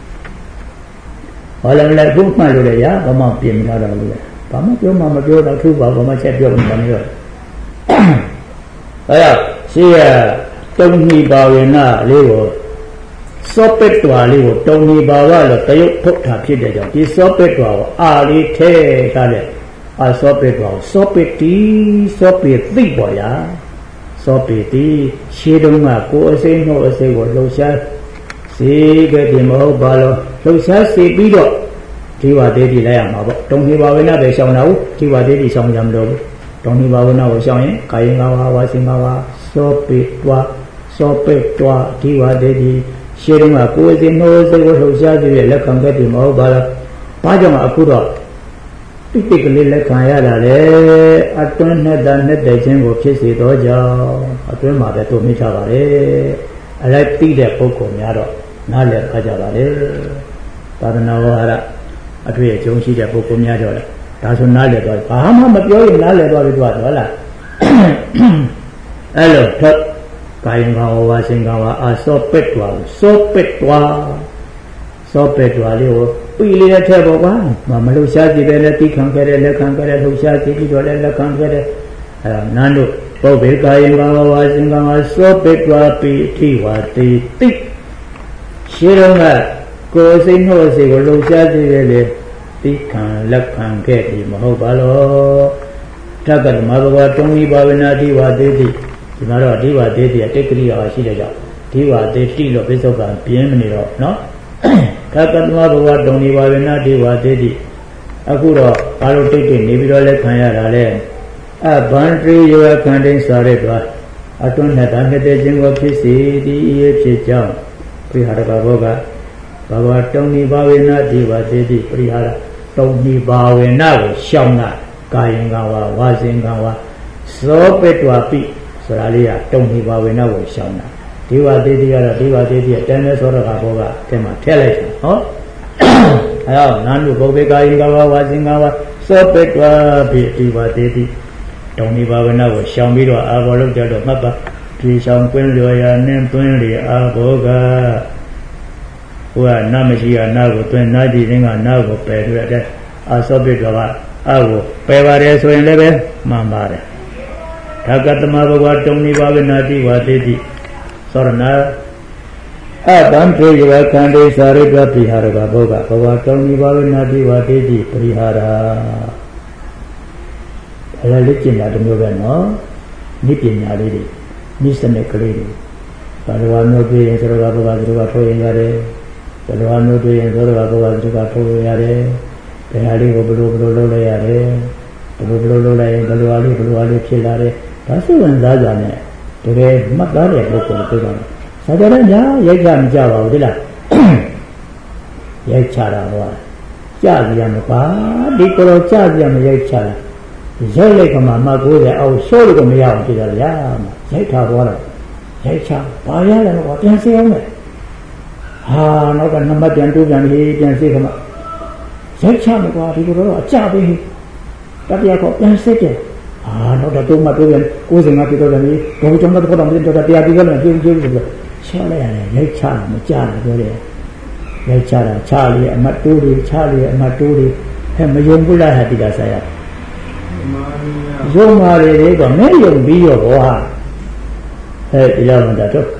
ဟောလည်းလည်းခုမှတ်လို့လေရဘာမှပြင်မလာတော့ဘူးလေဘာမှပြောမှမပြောတော့သူ့ဘာမှချက်ပြောမှမပြောအဲ့ဒါရှိရတုံဟိဘာဝေနလေးကိုစောပက်တော်လေးကိုတုံဟိဘာဝလို့တရုပ်ထုတ်တာဖြစ်တဲ့ကြောင့်ဒီစောပက်တော်ကိုအာလေးထဲထားတဲ့အာစောပက်တော်စောပက်တီစောပက်သိပေါ်ရစောပက်တီရှေးတုန်းကကိုယ်အစိမ့်နှုတ်အစိမ့်ကိုလှုပ်ရှားစေခဲ့တယ်မဟုတ်ပါလို့လှုပ်ရှားစေပြီးတော့ဒီဝသေးတိလိုက်ရမှာပေါ့တုံဟိဘာဝေနပဲရှောင်တာဟုတ်ဒီဝသေးတိရှောင်ကြမလို့တုံဟိဘာဝေနကိုရှောင်ရင်ကာယင်၅ပါးဝါစင်၅ပါးစောပက်တော်ဒီဝသေးတိရှေးတုန်းကကိုယ်အစိမ့်နှုတ်အစိမ့်ကိုလှုပ်ရှားစေတဲ့လက်ခံခဲ့တယ်မဟုတ်ပါလားဘာကြောင့်အခုတော့တိတိကလေးလက်ခံရတာလေအတွင်းနဲ့တာနဲ့တဲ့ခြင်းကိုဖြစ်စေတော့ကြောင့်အတွင်းမှာပဲတို့မိထားပါလေအလိုက်သိတဲ့ပုဂ္ဂိုလ်များတော့နားလည်ခါကြပါလေသာသနာ့ဝါဒအတွေ့အကြုံရှိတဲ့ပုဂ္ဂိုလ်များတော့လေဒါဆိုနားလည်သွားဘာမှမပြောရင်နားလည်သွားပြီတော့ဟုတ်လားအဲ့လိုထပ်ကာယံကဝါစင်ကဝါအာစောပက်တော်စောပက်တော်လေးကိုပြီလေးတဲ့ထက်ပေါ့ကွာမလှုပ်ရှားကြည့်ပဲနဲ့တိခံခဲ့တဲ့လက်ခံခဲ့တဲ့လှုပ်ရှားကြည့်ပြီးတော့လည်းလက်ခံခဲ့တဲ့အဲ့ဒါနန်းတို့ပုဗ္ဗေကာယံကဝါစင်ကဝါစောပက်တော်ပိထိဝါတိတိရှင်းတော့ကကိုယ်စိတ်နှုတ်စိတ်ကိုလှုပ်ရှားကြည့်တယ်လေတိခံလက်ခံခဲ့ပြီမဟုတ်ပါလို့တက္ကသမဘဂဝါတုံးဤဘာဝနာတိဝါတိတိဒီမှာတော့ဒီဝါတိတိအတိတ်ကရိယာရှိတဲ့ကြောင့်ဒီဝါတိတိလို့ပိဿုကပြင်းမနေတော့နော်တက္ကသမဘဂဝါတုံးဤဘာဝနာတိဝါတိတိအခုတော့ဘာလို့တိတ်တိတ်နေပြီးတော့လက်ခံရတာလဲအဘန္တိယောခန္တိစာရတွာအတွန်းနဲ့တာနှစ်တဲ့ခြင်းကိုဖြစ်စီသည်အရေးဖြစ်ကြောင်းပြိဟာရကဘောကဘဂဝါတုံးဤဘာဝနာတိဝါတိတိပြိဟာရတုံးဤဘာဝနာကိုရှောင်တာကာယံကဝါဝါစင်ကဝါသောပက်တွာပိဆိုတာလေးကတုံဟိဘာဝေနကိုရှောင်းတာဒီဝသေးတိကတော့ဒီဝသေးတိအတန်းနဲ့သောရကဘောကအဲမှာထည့်လိုက်တယ်ဟောအဲတော့နာနုဘုဗ္ဗေကာယံကဝါဝါစင်ကဝါသောပက်တွာပိဒီဝသေးတိတုံဟိဘာဝေနကိုရှောင်းပြီးတော့အာဘောလို့ကြတော့မှတ်ပါဒီရှောင်းကွင်းလျော်ရနဲ့တွင်းလေအာဘောကဟိုကနာမရှိရနာကိုတွင်းနာကြည့်ခြင်းကနာကိုပယ်တွေ့တဲ့အာသောပက်တွာကအာကိုပယ်ပါတယ်ဆိုရင်လည်းပဲမှန်ပါတယ်ဓကတမဘဂဝါတုံနိဘာဝနာတိဝါတိတိသောရဏအတံထေယခန္တေသာရိတ္တပိဟာရကဘောကဘဂဝါတုံနိဘာဝနာတိဝါတိတိပရိဟာရအဲ့ဒါလေးကျင်တာတမျိုးပဲနော်နိပညာလေးတွေနိစနစ်ကလေးတွေဘာလို့အမျိုးပြေရင်သောရကဘောကသူကထိုးရင်ရတယ်ဘယ်လိုအမျိုးပြေရင်သောရကဘောကသူကထိုးရင်ရတယ်ဘယ်ဟာလေးကိုဘယ်လိုလုပ်လိုက်ရတယ်ဘယ်လိုလုပ်လိုက်ရင်ဘယ်လိုအလေးဖြစ်လာတယ်ဒါစိတ်ဝင်စားကြနဲ့တကယ်မှတ်သားတဲ့ပုဂ္ဂိုလ်တွေကတော့စာကြတဲ့ညာရိုက်ကြမကြပါဘူးဒီလားရိုက်ချတာဟောကြာပြရမှာပါဒီကိုယ်ကြာပြရမရိုက်ချတာရိုက်လိုက်ကမှမ90အောက်ဆိုးလို့မရအောင်ကြည့်တော့ဗျာရိုက်ထားသွားတော့ရိုက်ချဘာရလဲတော့ပြန်စေအောင်မယ်ဟာနောက်ကနံပါတ်ပြန်တိုးပြန်ပြီးပြန်စေခမရိုက်ချမယ်ကွာဒီလိုတော့အကြပေးတပြားကောပြန်စစ်တယ်နောက်တော့မှတိုးပြန်95ပြတော့တယ်ဘယ်ကြောင့်တော့တော့ပြန်တော့တရားပြီးတော့လည်းပြုံးပြုံးပြီးချလိုက်ရတယ်ရိုက်ချမကြဘူးပြောတယ်ရိုက်ချတာချလေအမတ်တိုးတွေချလေအမတ်တိုးတွေဟဲ့မယုံဘူးလားဟာတိတာဆိုင်ရယုံပါလေကမဲယုံပြီးရောဘောဟာဟဲ့ဒီလောက်မှတော့ဒီ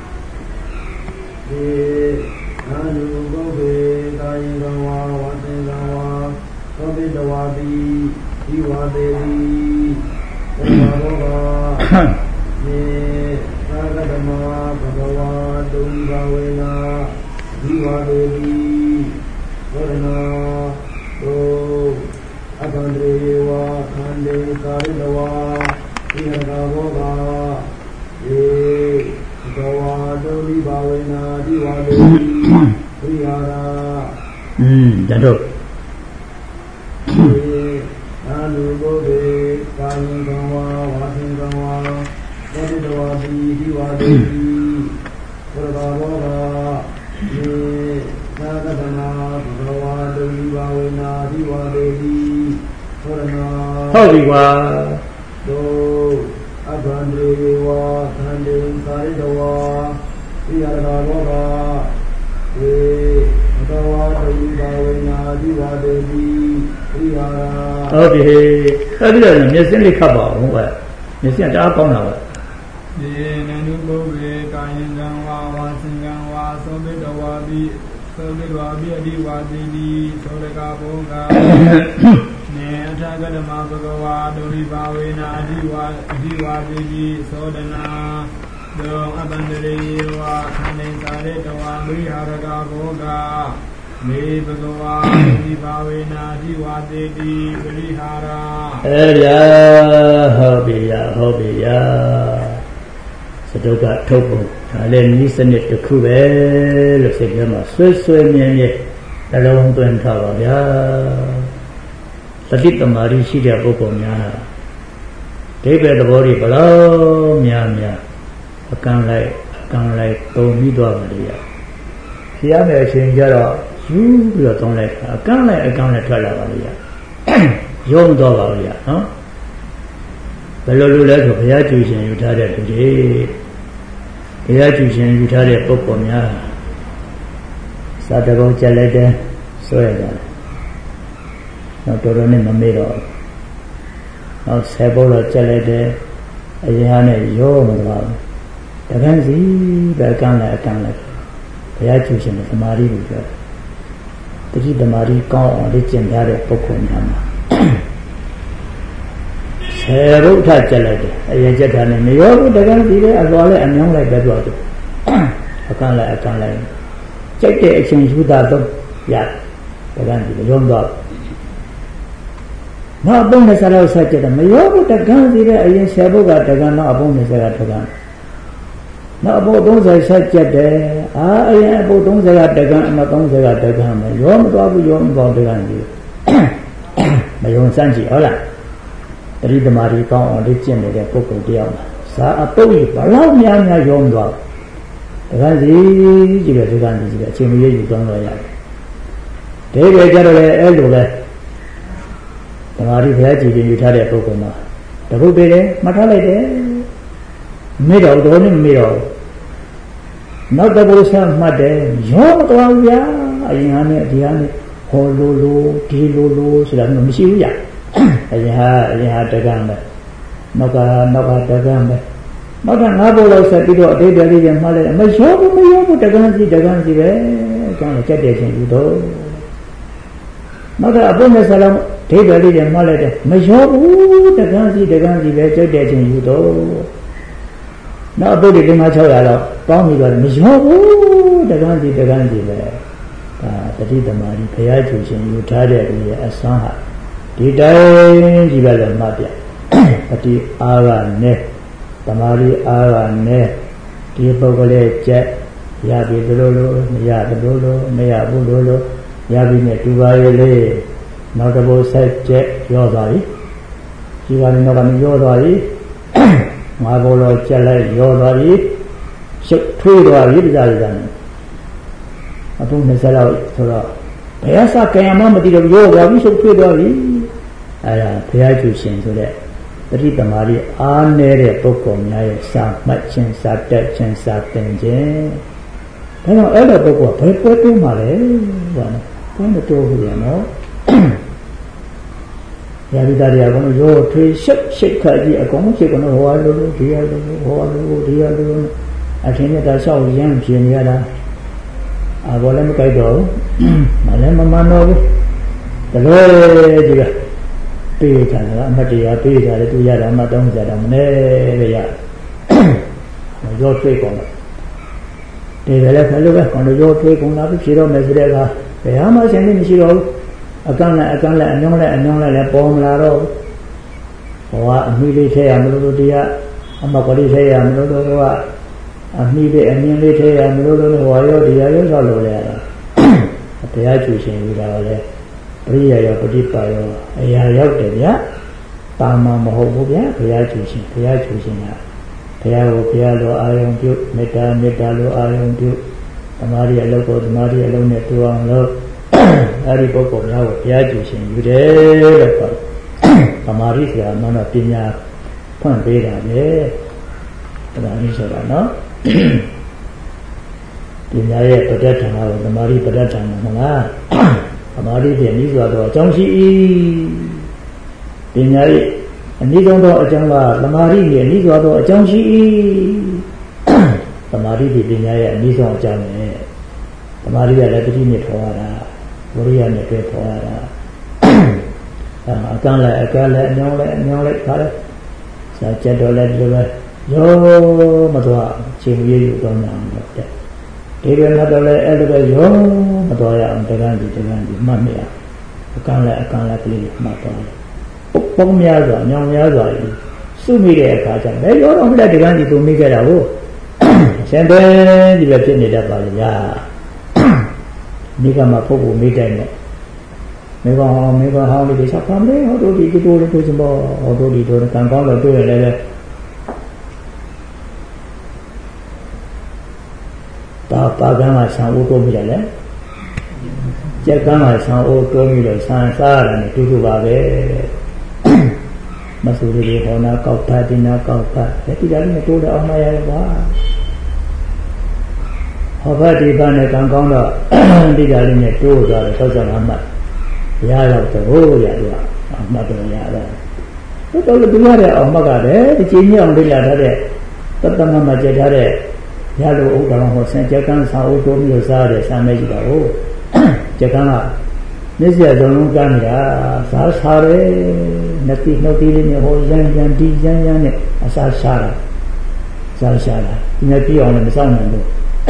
အာနုဘောဘေကာယံဝါဝသင်္ကဝါသောပိတဝါတိဒီဝါတေတိဘောဘောယေသာဂတမဘဂဝါတုံဘဝေနာဒီဝါတေတိဝရဏတောအဘန္တရေဝါခန္တေကာရိတဝါဒီဟတာဘောဂယေဘဝါတုံဒီဘဝေနာဒီဝါတေတိဝိဟာရဒါတော့အာနုဘောဒေကာယံကံဝါဝါသင်္ကံဝါသတိတဝါတိဒီဝါတေတိဘုရားဘောဂယေသာဂတနာဘဂဝါတုံဒီဘဝေနာဒီဝါတေတိဝရဏဟုတ်ပြီကွာတို့အဘန္တေဝါခန္တေကာရိတဝါဒီရတာဘောဂယေဘဂဝါတုံဒီဘဝေနာဒီဝါတေတိဟုတ်ပြီအဲ့ဒီတော့မျက်စိလေးခတ်ပါအောင်ကွမျက်စိကတအားကောင်းတာပဲဒီနန္ဒုပုဗ္ဗေကာယံကံဝါဝါစင်ကံဝါသောပိတဝါပိသောပိတဝါပိအဒီဝါတိတိသောရကဘောဂနေအထာဂတမဘဂဝါဒုရိဘာဝေနာအဒီဝါတိတိသောဒနာသောအဘန္တရေဝါခန္တေသာရေတဝါမိဟာရကဘောဂမေဘဂဝါဒီဘာဝေနာဒီဝါတေတိပရိဟာရဗျာဟုတ်ပြီဗျာစတုကထုတ်ဖို့ဒါလည်းဤစနစ်တစ်ခုပဲလို့စိတ်ထဲမှာဆွဲမြဲမြဲနှလုံးသွင်းထားပါဗျာသတိတမာရီရှိတဲ့ပုဂ္ဂိုလ်များဒိဗ္ဗေသဘောတွေဘလို့များအကန့်လိုက်သုံးပြီးသွားပါလေဗျာဆရာမယ်အချိန်ကျတော့ယူပြီးတော့သုံးလိုက်အကန့်လိုက်ထွက်လာပါလေဗျာရုံးတော့ပါဗျာနော်ဘယ်လိုလုပ်လဲဆိုဘုရားကျူရှင်ယူထားတဲ့သူတွေဘုရားကျူရှင်ယူထားတဲ့ပုဂ္ဂိုလ်များစာတကုံကြက်လိုက်တယ်ဆွဲရတယ်နောက်တော်တော်နဲ့မမေ့တော့နောက်ဆယ်ပုတ်တော့ကြက်လိုက်တယ်အရင်ဟာနဲ့ရောမသွားဘူးတကန်းစီပဲအကန့်လိုက်ဘုရားကျူရှင်တဲ့သမာဓိကိုပြောတတိသမာဓိကောင်းအောင်လေ့ကျင့်ထားတဲ့ပုဂ္ဂိုလ်များမှာဆယ်ရုပ်ထကြက်လိုက်တယ်အရင်ကြက်တာနဲ့မရောဘူးတကယ်ဒီလေအသွားလဲအမြောင်းလိုက်ပဲပြောတယ်အကန့်လိုက်ကြိုက်တဲ့အချိန်ယူတာတော့ရတကယ်ဒီရုံးတော့နောက်အပုံးနဲ့ဆက်လို့ဆက်ကြတယ်မရောဘူးတကယ်ဒီလေအရင်ဆယ်ဘုတ်ကတကယ်တော့အပုံးနဲ့ဆက်ကတကယ်နောက်အပုတ်30ဆက်ကြက်တယ်အရင်အပုတ်30ကတကန်းအမ30ကတကန်းမယ်ရောမသွားဘူးရောမသွားတကန်းကြီးမယုံစမ်းကြည့်ဟုတ်လားတတိသမารီကောင်းအောင်လေ့ကျင့်နေတဲ့ပုဂ္ဂိုလ်တယောက်လားစာအပုတ်ကြီးဘလောက်များရောမသွားတကန်းစီကြည့်တယ်တကန်းကြီးအချိန်မရွေးယူသွားတော့ရတယ်ဒိဋ္ဌိကြတော့လေအဲ့လိုပဲသမารီဘုရားကြည်ရင်ယူထားတဲ့ပုဂ္ဂိုလ်မှာတပုတ်ပေးတယ်မှတ်ထားလိုက်တယ်မေ့တော့တော်နဲ့မေ့တော့နောက်တပုတ်ဆက်မှတ်တယ်ရောမတော်ဘူးဗျာအရင်ကနဲ့ဒီကနဲ့ဟောလိုဒီလိုဆိုတာမရှိဘူးဗျာအရင်ဟာတကန်းပဲနောက်ကတကန်းပဲနောက်ကငါးပုတ်လောက်ဆက်ပြီးတော့အတိတ်တည်းလေးရမှတ်လိုက်မရောဘူးတကန်းစီပဲကောင်းတယ်ကြက်တဲ့ချင်းယူတော့နောက်ကအပုတ်နဲ့ဆက်လောက်ဒိဋ္ဌိလေးရမှတ်လိုက်တယ်မရောဘူးတကန်းစီပဲကြက်တဲ့ချင်းယူတော့နောက်အပုတ်တွေ600လောက်ပေါင်းပြီးတော့မရောဘူးတကန်းစီပဲဒါတတိသမารီဘုရားကျူရှင်ယူထားတဲ့ဒီအစွမ်းဟာဒီတိုင်းဒီပဲလည်းမှတ်ပြပတိအားကနဲ့သမารီအားကနဲ့ဒီပုဂ္ဂိုလ်ရဲ့ကြက်ရပြီလို့မရဘူးလို့ရပြီနဲ့တူပါရဲ့လေနောက်တစ်ပုတ်ဆက်ကျက်ရောသွားပြီဒီကနေတော့ကနေရောသွားပြီငါဘိုးတော်ကျက်လိုက်ရောသွားပြီရှုပ်ထွေးသွားပြီတရားရည်ကနေအထုံး20လောက်ဆိုတော့ဘယ်အစကံမှမသိတော့ရောသွားပြီရှုပ်ထွေးသွားပြီအဲ့ဒါဘုရားကျူရှင်ဆိုတဲ့ပရိသမารီအားနေတဲ့ပုဂ္ဂိုလ်များရဲ့စာမှတ်ခြင်းစာတက်ခြင်းစာသင်ခြင်းဒါကြောင့်အဲ့လိုပုဂ္ဂိုလ်ဘယ်ပွဲတိုးမှလဲဆိုတာနော်ဘယ်မတိုးဘူးလေနော်ရာဇတာတွေကကတော့ရောထွေးရှက်ရှက်ခါကြီးအကုန်ဖြစ်ကတော့ဟောလို့ဒီရလို့ဟောလို့ဒီရလို့အထင်နဲ့တာလျှောက်ရမ်းပြင်ရတာအဘောလည်းမကြိုက်တော့ဘူးမလည်းမမှန်တော့ဘူးတလွဲကြီးကပေးထားတာအမတ်တရားပေးထားတယ်သူရတာအမတ်30တာမနဲ့ပဲရရောထွေးကုန်တော့ဒီပဲလည်းဖလို့ပဲခေါင်းရောထွေးကုန်လာပြီဖြေတော့မယ်ဆိုတဲ့အခါဘယ်မှဆင်းနေမရှိတော့ဘူးအကန့်နဲ့အညောင်းနဲ့လည်းပေါ်မလာတော့ဘူးဟောအမိလေးထဲရမလို့တရားအမကလေးထဲရမလို့ကအမိလေးအမြင်လေးထဲရမလို့ဟောရောတရားရောဆောက်လို့လဲရတာတရားကျူရှင်ယူတာလည်းပရိယာရောပฏิပါရောအရာရောက်တယ်ဗျာတာမမဟုတ်ဘူးဗျာဘုရားကျူရှင်ကဘုရားကိုဘုရားလိုအာယုံပြုမေတ္တာလိုအာယုံပြုသမာဓိအလုပ်ကိုသမာဓိအလုပ်နဲ့တူအောင်လုပ်အဲ့ဒီပုဂ္ဂိုလ်များကိုဘုရားကျူရှင်ယူတယ်လို့ပြောသမာဓိဆိုတာမှတော့ပညာဖွင့်ပေးတာလေသမာဓိဆိုတာနော်ပညာရဲ့ပဋ္ဌာန်းကိုသမာဓိပဋ္ဌာန်းမှာဟုတ်လားသမာဓိဖြင့်ဤဆိုတော့အကြောင်းရှိ၏ပညာရဲ့အနည်းဆုံးသောအကြောင်းကသမာဓိရဲ့အနည်းဆုံးသောအကြောင်းရှိ၏သမာဓိဖြင့်ပညာရဲ့အနည်းဆုံးအကြောင်းနဲ့သမာဓိကလည်းတတိနဲ့ထောရတာဝိရိယနဲ့တွေ့ထောရတာအကန့်လည်းအညောင်းလည်းခါတယ်စာကြက်တော်လည်းဒီလိုပဲရောမသွားချိန်ရည်ယူတော့မှတော့တဲ့ဒီဘက်ကတော့လည်းအဲ့လိုပဲရောမသွားရအောင်တကန်းဒီမှတ်မရအကန့်လည်းကလေးမှတ်သွားတယ်ပုံများစွာညောင်များစွာစုမိတဲ့အခါကျဘယ်ရောတော့မလဲတကန်းဒီသူမိခဲ့တာကိုရှင်တဲ့ဒီပဲဖြစ်နေတတ်ပါလေဗျာမိကမှာပုဂ္ဂိုလ်မိတိုင်းနဲ့မေဘဟောင်းလေးတွေချက်ဖမ်းလေဟောတို့ဒီတိုးလေးတို့စဘောဟောတို့ဒီတို့ကံကောင်းတော့တွေ့ရလည်းပါကမ်းမှာဆံအိုးတိုးမိတယ်လေကြက်ကမ်းမှာဆံအိုးတိုးမိလို့ဆံစားရတယ်နဲ့တူတူပါပဲမဆူလေးဟောနာကောက်ဖတ်ဒီနာကောက်ဖတ်ဒီကြလေးတိုးတယ်အောင်မရရပါဟောဖတ်ဒီပါနဲ့ကံကောင်းတော့ဒီကြလေးနဲ့တိုးသွားတယ်65မှတ်ရတော့တော့ရတော့အမှတ်တော့ရတာတော့လည်းပြရတဲ့အောင်မှတ်ကလည်းဒီချင်းကြီးအောင်လေ့လာထားတဲ့တတမမကြက်ထားတဲ့ရလို့ဥဒ္ဒါဟောဆင်ကြက်ကန်းစာအုပ်တိုးမျိုးစားတယ်စာမဲကြည့်ပါဦးကြက်ကန်းကမျက်စိအစုံလုံးကန်းနေတာစားတယ်နှတိနှုတ်သီးလေးနဲ့ဟောရန်ဒီရန်နဲ့အစားရှာတာဒီနေ့ပြအောင်လည်းမစောင့်နိုင်ဘူး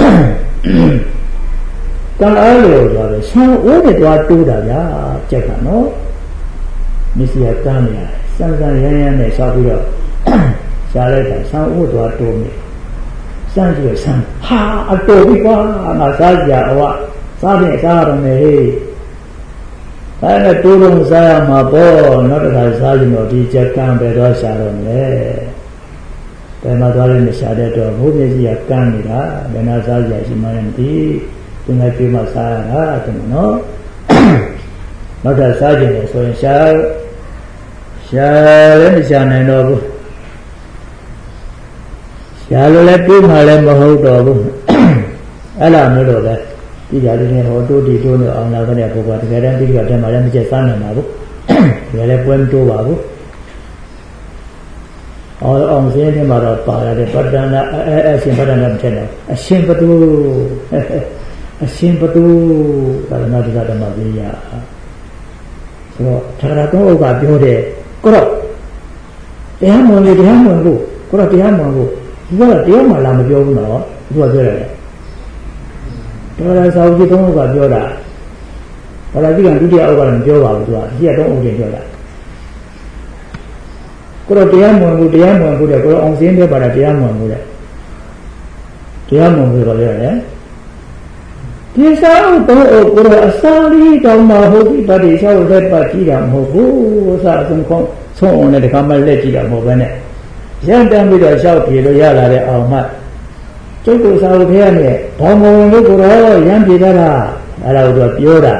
ကံအားလို့ဆိုတော့ဆံအိုးနဲ့တွားတိုးတာဗျာကြက်ကနော်မျက်စိကကန်းနေတာစမ်းရန်နဲ့ရှာပြီးတော့ရှားလိုက်တာဆံအိုးတွားတိုးနေစမ်းကြည့်ဆမ်းဟာအတော်ပြီကွာငါစားကြအဝစားပြန်စားရမယ်ဟေးအဲ့ဒါတိုးလုံးစားရမှာပေါ့နောက်တစ်ခါစားရင်တော့ဒီကြက်ကံပဲတော့ရှာတော့မယ်ဘယ်မှာသွားလဲမရှာတဲ့တော့ဘုရားကြီးကကန်းနေတာဘယ်နာစားကြရှိမှလည်းမသိသူငယ်ပြေးမှစားရတာတဲ့နော်နောက်တစ်စားကြည့်လို့ဆိုရင်ရှာလည်းမရှာနိုင်တော့ဘူးရှာလို့လည်းပြေးမှလည်းမဟုတ်တော့ဘူးအဲ့လိုမျိုးတော့ပဲဒီကြလေးနဲ့ဟောတိုးတီတိုးလို့အောင်လာတဲ့ပုဂ္ဂိုလ်တကယ်တမ်းဒီကတည်းကလည်းမကျက်စားနိုင်ပါဘူးဒီလည်းပွဲမတိုးပါဘူးအောင်စင်းထဲမှာတော့ပါရတဲ့ပတ္တနာအရှင်ပတ္တနာမထက်နဲ့အရှင်ပတူဒါကနောက်တစ်ခါဓမ္မကြီးရဆိုတော့ထာဂရတောဥကပြောတယ်ကိုတော့တရားမဝင်လို့ကိုတော့တရားမဝင်လို့ဒီကတရားမှလာမပြောဘူးနော်သူကပြောတယ်တော်ရစာအုပ်ကြီးသုံးဥကပြောတာဘာသာကြီးကဒုတိယဥကလည်းမပြောပါဘူးသူကဒီကတော့ဥတင်ပြောတာကိုတော့တရားမဝင်ဘူးတဲ့ကိုတော့အောင်စင်းပြောပါတာတရားမဝင်ဘူးတဲ့တရားမဝင်ဘူးတော့ပြောရတယ်ဒီစာအုပ်တော့ကိုယ်အစာလေးတောင်းမှဟုတ်ပြီဗတ်ဒီစာအုပ်လက်ပတ်ကြည့်တာမဟုတ်ဘူးစာအဆုံးဆုံးအောင်လည်းတခါမှလက်ကြည့်တာမဟုတ်ဘဲနဲ့ရန်တမ်းပြီးတော့လျှောက်ပြေလို့ရလာတဲ့အောင်မှကျုပ်တို့စာအုပ်ထဲနဲ့ဘောင်မဝင်လို့ကိုတော့ရန်ပြေတတ်တာအဲ့ဒါကိုပြောတာ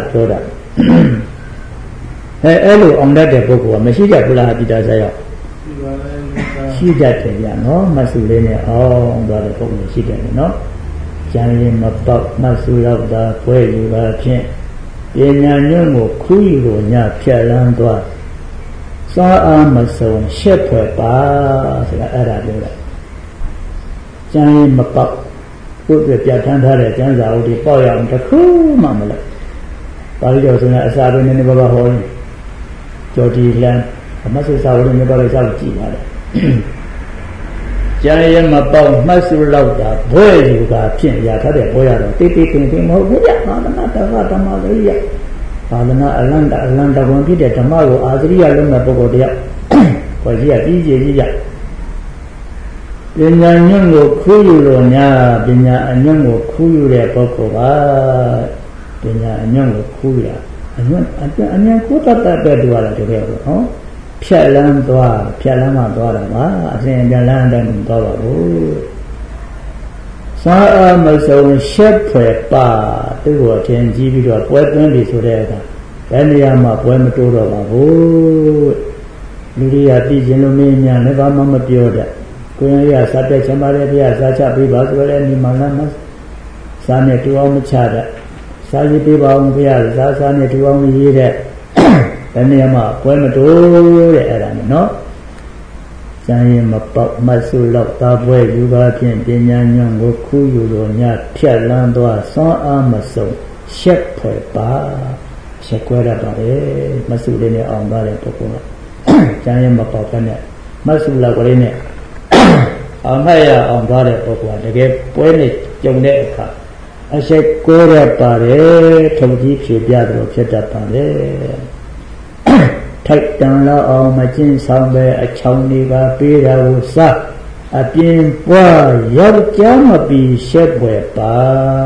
အဲ့လိုအောင်တတ်တဲ့ပုဂ္ဂိုလ်ကမရှိကြဘူးလားပိတာဆရာရှိတတ်တယ်ဗျာနော်မဆုလေးနဲ့အောင်သွားတဲ့ပုဂ္ဂိုလ်ရှိတယ်နော်ကျန်ရင်မပေါက်မဆုရောက်တာပွဲယူတာဖြင့်ပညာညွန့်ကိုခူးယူလို့ညဖြတ်လန်းသွားစားအားမစုံရှက်ဖွယ်ပါဆိုတာအဲ့ဒါပြောတာကျန်ရင်မပေါက်ကိုယ်ပြဋ္ဌာန်းထားတဲ့ကျမ်းစာအုပ်တွေပေါက်ရအောင်တခုမှမလုပ်ပါဠိတော်ဆိုရင်အစာတွေနည်းနည်းပါးပါးဟောရင်ကြော်ဒီလန်းအမဆုစာအုပ်တွေမျိုးတော့စောက်ကြည့်ပါတယ်ကျန်ရင်မပေါက်မှတ်စုလောက်တာဘွဲယူကဖြင့်ရထားတဲ့ဘွဲရတော့တိတ်မဟုတ်ဘူးဗျာသာသနာတော်ဓမ္မလေးရသာသနာအလန္တဝန်ဖြစ်တဲ့ဓမ္မကိုအာသရိယလုံးမဲ့ပုဂ္ဂိုလ်တယောက်ခေါ်ကြီးကကြီးကြပညာညွန့်ကိုခူးယူလို့ညာပညာအညွန့်ကိုခူးယူတဲ့ပုဂ္ဂိုလ်ပါပညာအညွန့်ကိုခူးရအညွန့်အမြန်ကိုတတ်တဲ့တူရတာတကယ်ပေါ့နော်ဖြတ်လန်းမှသွားတာပါအစဉ်ပြန်လန်းတယ်သွားပါဘူးစားအားမစုံရှက်ဖွယ်ပါသူ့ကိုထင်ကြည့်ပြီးတော့ပွဲသွင်းပြီဆိုတဲ့အခါဘယ်နေရာမှာပွဲမတိုးတော့ပါဘူးလူတွေကသိခြင်းလို့မင်းညာလည်းဘာမှမပြောတဲ့ကိုယ်ရစားတဲ့ချမ်းပါတဲ့ဘုရားစားချပေးပါဆိုရဲဒီမှာလည်းစားနဲ့တူအောင်မချတဲ့စားရေးပေးပါအောင်ဘုရားစားနဲ့တူအောင်ရေးတဲ့ဘယ်နေရာမှာပွဲမတိုးတဲ့အဲ့ဒါနော်ကျန်ရင်မပေါက်မဆုလောက်သာပွဲယူပါဖြင့်ပညာဉာဏ်ကိုခူးယူလို့ညဖြတ်လန်းသွားစွမ်းအားမစုံရှက်ဖွယ်ပါရှက်ကွဲရပါတယ်မဆုလေးနဲ့အောင်သွားတဲ့ပုဂ္ဂိုလ်ကကျန်ရင်မပေါက်တဲ့နဲ့မဆုလောက်ကလေးနဲ့အောင်မှရအောင်သွားတဲ့ပုဂ္ဂိုလ်ကတကယ်ပွဲနဲ့ကြုံတဲ့အခါအရှက်ကွဲရပါတယ်ထုံကြီးဖြေပြသလိုဖြစ်တတ်ပါတယ်ထိုက်တန်လောက်အောင်မကျင့်ဆောင်ပဲအချောင်းလေးပါပေးတာကိုစားအပြင်းပွားယောက်ျားမပြီးရှက်ွယ်ပါ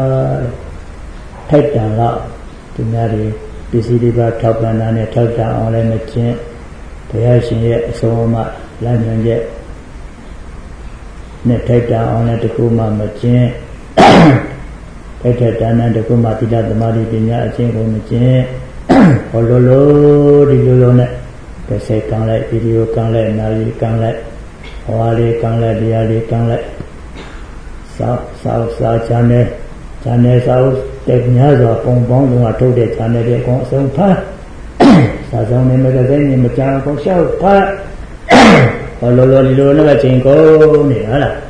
ထိုက်တန်လောက်ဒီများတွေပစ္စည်းတွေပါထောက်ပံ့တာနဲ့ထောက်တန်အောင်လည်းမကျင့်ဘုရားရှင်ရဲ့အဆုံးအမလမ်းညွှန်ချက်နဲ့ထိုက်တန်အောင်လည်းတခုမှမကျင့်ထိုက်တဲ့တန်တန်တခုမှသီလသမာဓိပညာအကျင့်ကိုမကျင့်ဟောလိုဒီလိုနဲ့ပဲစိတ်ကံလိုက်ဗီဒီယိုကံလိုက်နာရီကံလိုက်ဟောလေးကံလိုက်တရားလေးကံလိုက်စာချမ်းနဲ့စာအုပ်တက်များစွာပုံပေါင်းလုံးကထုတ်တဲ့ channel တွေအကုန်အစုံဖတ်စာဆောင်နေမှာတဲ့နေမကြအောင်ရှောက်ဖတ်ဟောလိုဒီလိုနဲ့ချိန်ကုန်နေဟုတ်လား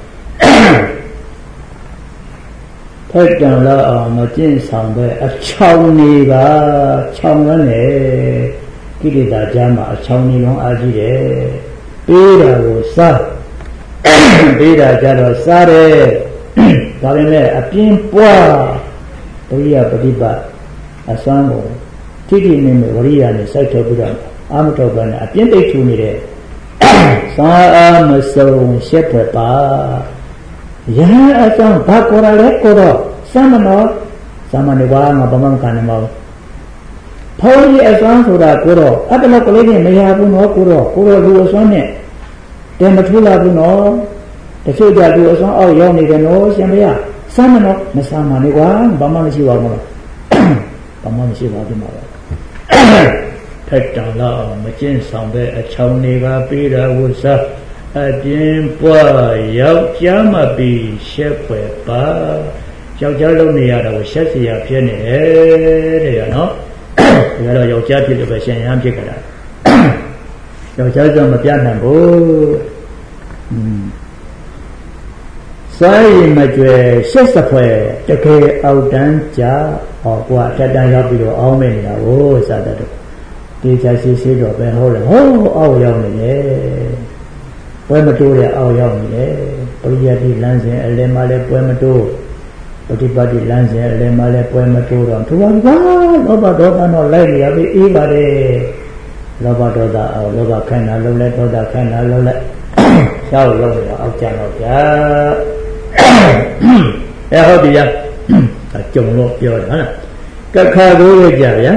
ထိုက်တန်လောက်အောင်မကျင့်ဆောင်ပဲအချောင်းနေပါချောင်းရနေကိလေသာကြားမှာအချောင်းနေလုံးအားကြီးတယ်ပေးတာကိုစားပေးတာကြတော့စားတယ်ဒါပေမဲ့အပြင်းပွားပရိယပฏิပတ်အစွမ်းကိုတိတိနေနဲ့ဝရိယနဲ့စိုက်ထုတ်ပြီးတော့အာမထုတ်ပါနဲ့အပြင်းတိတ်ထူနေတဲ့စားအားမစုံရှက်ဖွယ်ပါယဟန်အကြောင်းဘာကိုရလဲကိုတော့သမဏေဘာငါဘာမှမခံနိုင်ပါဘူးဘုန်းကြီးအစွမ်းဆိုတာကိုတော့အတလောကလေးနဲ့မရဘူးနော်ကိုတော့လူအစွမ်းနဲ့တည်းမထူလာဘူးနော်တချို့ကြလူအစွမ်းအောက်ရောက်နေတယ်နော်ရှင်ဗျာသမဏေမသမဏေကွာဘာမှမရှိပါဘူးဘာမှမရှိပါဘူးမှာပါထက်တောင်တော့မကျင့်ဆောင်တဲ့အချောင်းတွေကပေးတာဝစားအပြင်းပွားယောက်ျားမပြီးရှက်ဖွယ်ပါယောက်ျားလုံးနေရတာကိုရှက်เสียဖြစ်နေတယ်တဲ့ရနော်ဒါတော့ယောက်ျားဖြစ်လို့ပဲရှင်ရဟန်းဖြစ်ကြတာယောက်ျားကြောင့်မပြတ်နိုင်ဘူးစိုင်းမကြွယ်ရှက်စဖွယ်တကယ်အောက်တန်းကြဟောကွာထက်တန်းရောက်ပြီးတော့အောင်းမဲ့နေတာကိုစသတ်တော့ဒီချာရှိတော့ပဲဟုတ်လေဟောအောက်ရောက်နေတယ်ပွဲမတိုးတဲ့အောက်ရောက်နေတယ်ပရိယတိလမ်းစဉ်အလယ်မှာလည်းပွဲမတိုးပฏิပတ်တိလမ်းစဉ်အလယ်မှာလည်းပွဲမတိုးတော့သူကလောဘဒေါသတော့လိုက်နေရပြီအေးပါတယ်လောဘဒေါသအောင်လောဘခန္ဓာလုံးလဲဒေါသခန္ဓာလုံးလဲရောက်လို့အောက်ကြတော့ဗျာဟုတ်ပြီရကြုံလို့ပြောတယ်ဟုတ်လားကခါကိုဝိကြဗျာ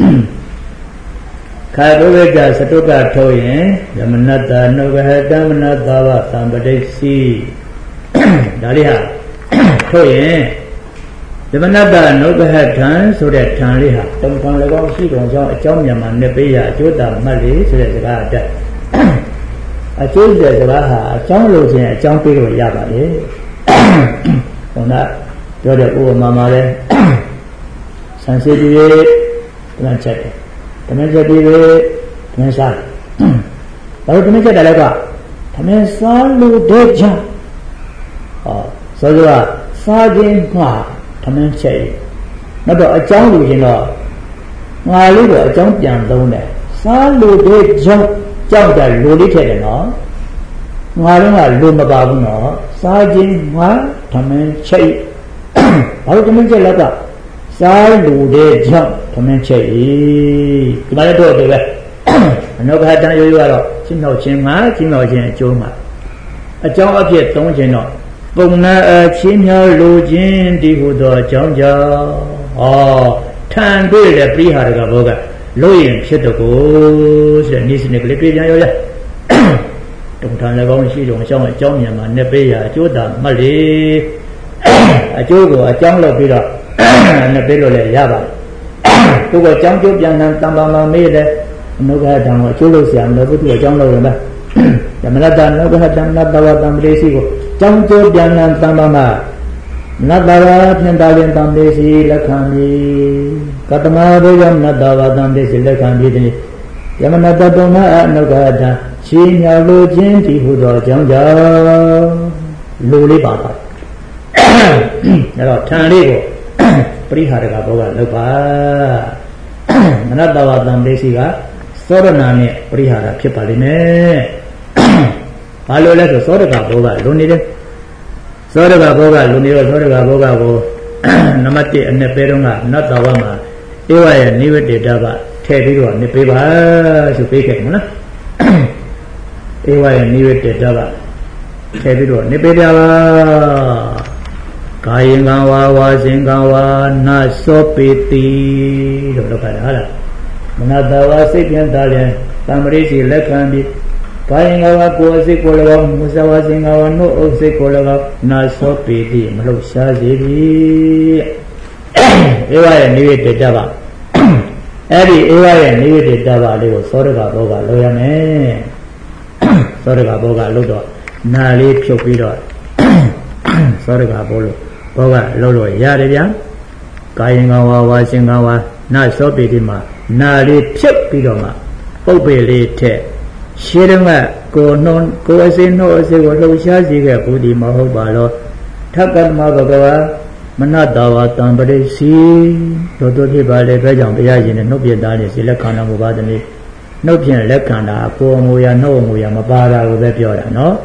ခါကိုဝိကြစတုကထုတ်ရင်ယမနတ္တနုဘဟတမနတ္တဝသံပတိစီဒါလေးဟာထုတ်ရင်ယမနတ္တနုဘဟထံဆိုတဲ့ထံလေးဟာတုံထံ၎င်းရှိကုန်ကြောင်းအကြောင်းမြန်မာနဲ့ပေးရအကျိုးတာမှတ်လေးဆိုတဲ့စကားအတက်အကျိုးတဲ့စကားဟာအကြောင်းလို့ခြင်းအကြောင်းပေးလို့ရပါလေဟောနာပြောတဲ့ဥပမာမှာလဲဆန်စီတီရေတမန်ချက်တယ်တမန်ချက်တီရေတမန်စားဘာလို့တမန်ချက်တယ်လဲကတမန်စားလို့တဲ့ကြောင့်ဟောဆိုတော့စားခြင်းမှာတမန်ချက်နောက်တော့အကြောင်းလို့ရင်တော့ငါလေးတော့အကြောင်းပြန်သုံးတယ်စားလို့တဲ့ကြောင့်ကြောက်တယ်လူလေးထည့်တယ်နော်ငါတော့ကလူမပါဘူးနော်စားခြင်းမှာတမန်ချက်ဘာလို့တမန်ချက်လဲကစားလူတဲ့ကြောင့်သမင်းချက်ဤဒီမှာလည်းတော့တယ်ပဲအနောကတန်ရိုးရိုးကတော့ချင်းတော့ချင်းမှာချင်းတော့ချင်းအကျိုးမှာအကြောင်းအဖြစ်သုံးခြင်းတော့ပုံနာအချင်းများလိုခြင်းဒီဟုသောအကြောင်းကြောင့်ဟောထန်တွေ့တဲ့ပြိဟာရကဘောကလို့ရင်ဖြစ်တော့ကိုဆိုတဲ့နေ့စနစ်ကလေးတွေ့ပြန်ရောရတုံထန်လည်းကောင်းရှိတော့အကြောင်းမြန်မာနဲ့ပေးရအကျိုးတာမှတ်လေအကျိုးကိုအကြောင်းလုပ်ပြီးတော့နဲ့ပေးလို့လည်းရပါတယ်သူကအကြောင်းကျိုးပြန်တန်ပါမမေးတယ်အနုဂဟတံကိုအကျိုးလို့ဆရာမလို့သူကအကြောင်းလုပ်ရမယ်ဓမ္မရတ္တနုဂဟတံနတ္တဝတံပရိစီကိုကြောင်းကျိုးပြန်တန်ပါမနတ္တဝဖြင့်တာလင်တံပရိစီလက်ခံပြီးကတမဘုရားနတ္တဝတံပရိစီလက်ခံပြီးတဲ့ယမနတတုံနာအနုဂဟတံရှင်းမြောက်လို့ခြင်းဒီဟုသောအကြောင်းကြောင့်လူလေးပါပါအဲ့တော့ထံလေးကိုပရိဟာရကဘောကလောက်ပါမနတဝတံဒေစီကသောရဏနဲ့ပရိဟာရဖြစ်ပါလိမ့်မယ်ဘာလို့လဲဆိုသောရကဘောကလုံနေတယ်သောရကဘောကလုံနေတော့သောရကဘောကကိုနမတိအနှစ်ပဲတုန်းကနတဝမှာဧဝရဲ့နိဝတ္တေတပထည့်ပြီးတော့နေပေးပါဆိုပေးခဲ့မလားဧဝရဲ့နိဝတ္တေတပထည့်ပြီးတော့နေပေးကြပါကာယင်ကံဝါဝါစင်ကံဝါနာသောပေတိလို့လောက်ခါတာဟုတ်လားမနတဝါစိတ်ပြန်သားပြန်တံပရိစီလက်ခံပြီးကာယင်ကဝါကိုယ်စိတ်ကို၎င်းမူဇဝါစင်ကဝါနှုတ်အုပ်စိတ်ကို၎င်းနာသောပေတိမလှုပ်ရှားစေသည်ဧဝရဲ့နိဝေတ္တပါအဲ့ဒီဧဝရဲ့နိဝေတ္တပါလေးကိုသောရကဘောကလောက်ရမယ်သောရကဘောကလောက်တော့နာလေးဖြုတ်ပြီးတော့သောရကဘောလို့ဘောကလုံးလို့ရတယ်ဗျာကာယင်ကဝါဝါရှင်ကဝါနာသောပေတိမှာနာလေးဖြုတ်ပြီးတော့မှပုပ်ပေလေးထက်ရှင်းတော့ကကိုနှုံကိုအစင်းနှုတ်အစင်းကိုလှုပ်ရှားစေခဲ့ဘူးဒီမဟုတ်ပါတော့ထပ်ကမဘဂဝါမနတဝတံပရိစီတို့ဖြစ်ပါလေဘဲကြောင့်တရားရှင်နဲ့နှုတ်ပြသားနေစီလက်ခံတော်မူပါသည်နှုတ်ဖြင့်လက်ခံတာကိုအမူအရာနှုတ်အမူအရာမပါတာကိုပဲပြောတာနော်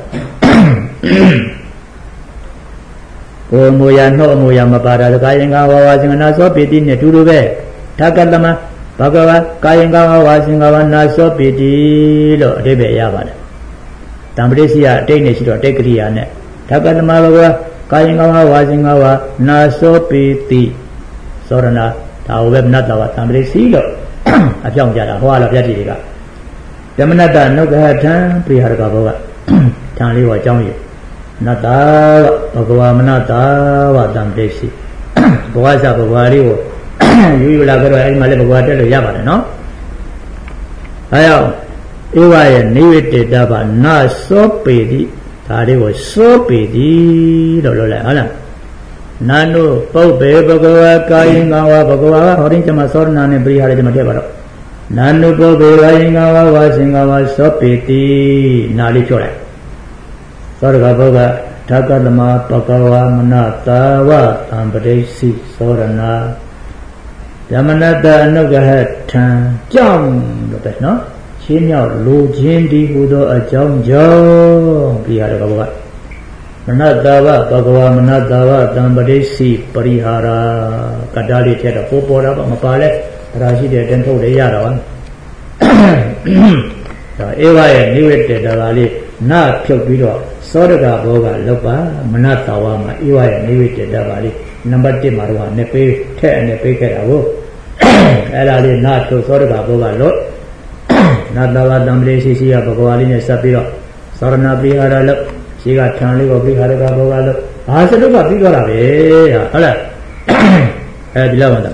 ကိုအမူအရာနှုတ်အမူအရာမပါတာကာယင်္ဂဝါဝါစင်္ဂနာသောပိတိနဲ့တူတူပဲထကတမဘဂဝါကာယင်္ဂဝါဝါစင်္ဂဝါနာသောပိတိလို့အဓိပ္ပာယ်ရပါတယ်တံပရိစီကအတိတ်နဲ့ရှိတော့တိတ်ကရိယာနဲ့ထကတမဘဂဝါကာယင်္ဂဝါဝါစင်္ဂဝါနာသောပိတိသောရဏဒါဝေမနတဝတံပရိစီလို့အပြောင်းကြတာဟောလာပြတ်တိတွေကဓမ္မနတနုဂဟထံပိဟာရကဘောကထံလေးပေါ်အကြောင်းရနတ္တဘဂဝါမနတဝတံပရိစီဘဝစဘဝလေးကိုယူယူလာကြတော့အဲ့ဒီမှာလည်းဘဂဝါတက်လို့ရပါတယ်နော်အဲကြောင့်ဧဝရဲ့နိဝိတေတပါနာသောပေတိဒါလေးကိုသောပေတိလို့ပြောလိုက်ဟုတ်လားနာနုပုပ္ပေဘဂဝါကာယင်္ဂဝါဘဂဝါဟောရင်ကျမသောရဏနဲ့ပြိဟာရကျမထည့်ပါတော့နာနုပုပ္ပေကာယင်္ဂဝါဝါစင်္ဂဝါသောပေတိနာလေးပြောလိုက်သောရကဘောကဓကသမပကဝါမနတာဝသံပရိစီသောရဏယမနတအနုဂဟထံကြောင့်လို့ပဲနော်ရှင်းမြောက်လိုခြင်းဒီဟူသောအကြောင်းကြောင့်ပြရတဲ့ဘောကမနတဝဘဂဝါမနတဝသံပရိစီပရိဟာရကတ္တလေးထက်တော့ပိုးပေါ်တာမပါလဲဒါရှိတဲ့တင်ထုတ်လေးရတာပါဒါဧဝရဲ့နိဝေတ္တတာလေးနာဖြုတ်ပြီးတော့သောတကဘောကလောက်ပါမနတာဝမှာဧဝရဲ့နေဝိတ္တပါလိနံပါတ်1မှာတော့နှစ်ပေးထက်အနေပေးခဲ့တာကိုအဲ့ဒါလေးနာဖြုတ်သောတကဘောကလို့နာတဝတံပရိရှိရှိရဘဂဝါလေးနဲ့ဆက်ပြီးတော့သောရဏပိဟာရလို့ရှိကထံလေးကိုပိဟာရကဘောကလို့ဘာစတုကပြီးတော့တာပဲဟုတ်လားအဲဒီလောက်ပါတော့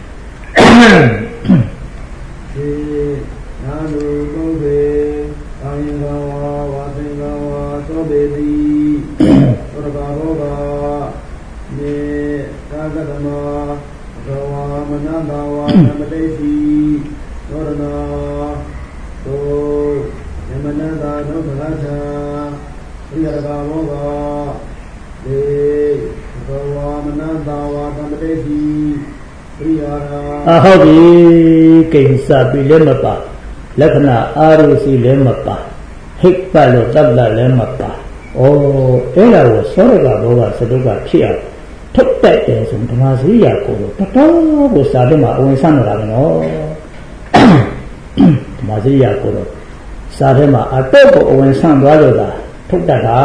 နာလူပုဗ္ဗေအာယံကဝါဝါသင်္ကဝါသောဘေတိသောတဘာဘောကနေသာကတမသောဝါမနန္တဝါနမတိတိသောရဏသောယမနန္တာသောဗလာချာဣယတဘာဘောကဒေသောဝါမနန္တဝါနမတိတိဟုတ်ပြီကိစ္စပြီလည်းမပါလက္ခဏာအာရုစီလည်းမပါဟိတ်ပတ်လို့တပ်တာလည်းမပါဩအဲ့ဒါကိုသောရကဘောကစတုကဖြစ်အောင်ထုတ်တတ်တယ်ဆိုဓမ္မစရိယာကိုတော့တော်ကိုစာတယ်မှာအဝင်ဆန့်လာတယ်နော်ဓမ္မစရိယာကိုတော့စာတယ်မှာအတော့ကိုအဝင်ဆန့်သွားလို့သာထုတ်တတ်တာ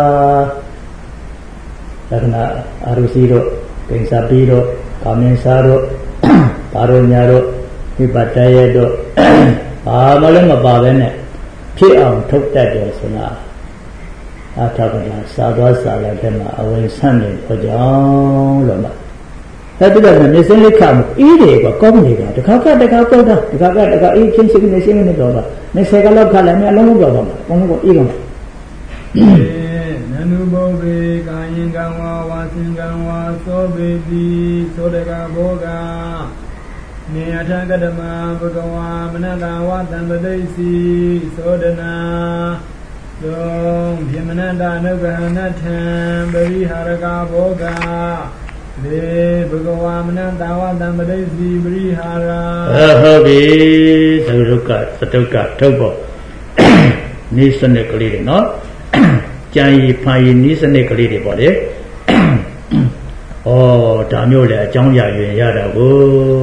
လက္ခဏာအာရုစီတို့ကိစ္စပြီတို့ကာမင်းစားတို့ဘာတို့ညာတို့ဝိပတ္တရတို့ဘာမှလည်းမပါပဲနဲ့ဖြစ်အောင်ထုတ်တတ်တယ်ဆိုတာအထာပဒစာသွားစာလာတဲ့မှာအဝင်ဆန့်နေတော့ကြောင်းလို့မှအဲ့ဒီတော့နေစင်းလေးခါမှုအေးတယ်ကွာကောင်းနေတာတခါကတခါတော့တခါကတခါအေးချင်းချင်းနေစင်းနေတော့နေဆယ်ကလောက်ခါလိုက်မယ်အလုံးလုံးပြောတော့မှာအလုံးလုံးအေးတော့နနုဘောဝေကာယင်ကံဝါဝါစင်ကံဝါသောဘေတိသောတကဘောကနေအထကတမဘဂဝါမနတဝတံပတိစီသောဒနာသောပြမနတနုဂဟနထံပရိဟာရကဘောကလေဘဂဝါမနတဝတံပတိစီပရိဟာရဟုတ်ပြီသရုပ်ကသတုကထုတ်ဖို့နိစ္စနဲ့ကလေးတွေနော်ကြံရီဖန်ရီနိစနစ်ကလေးတွေပေါ့လေဩဒါမျိုးလည်းအကြောင်းပြရင်ရတာကို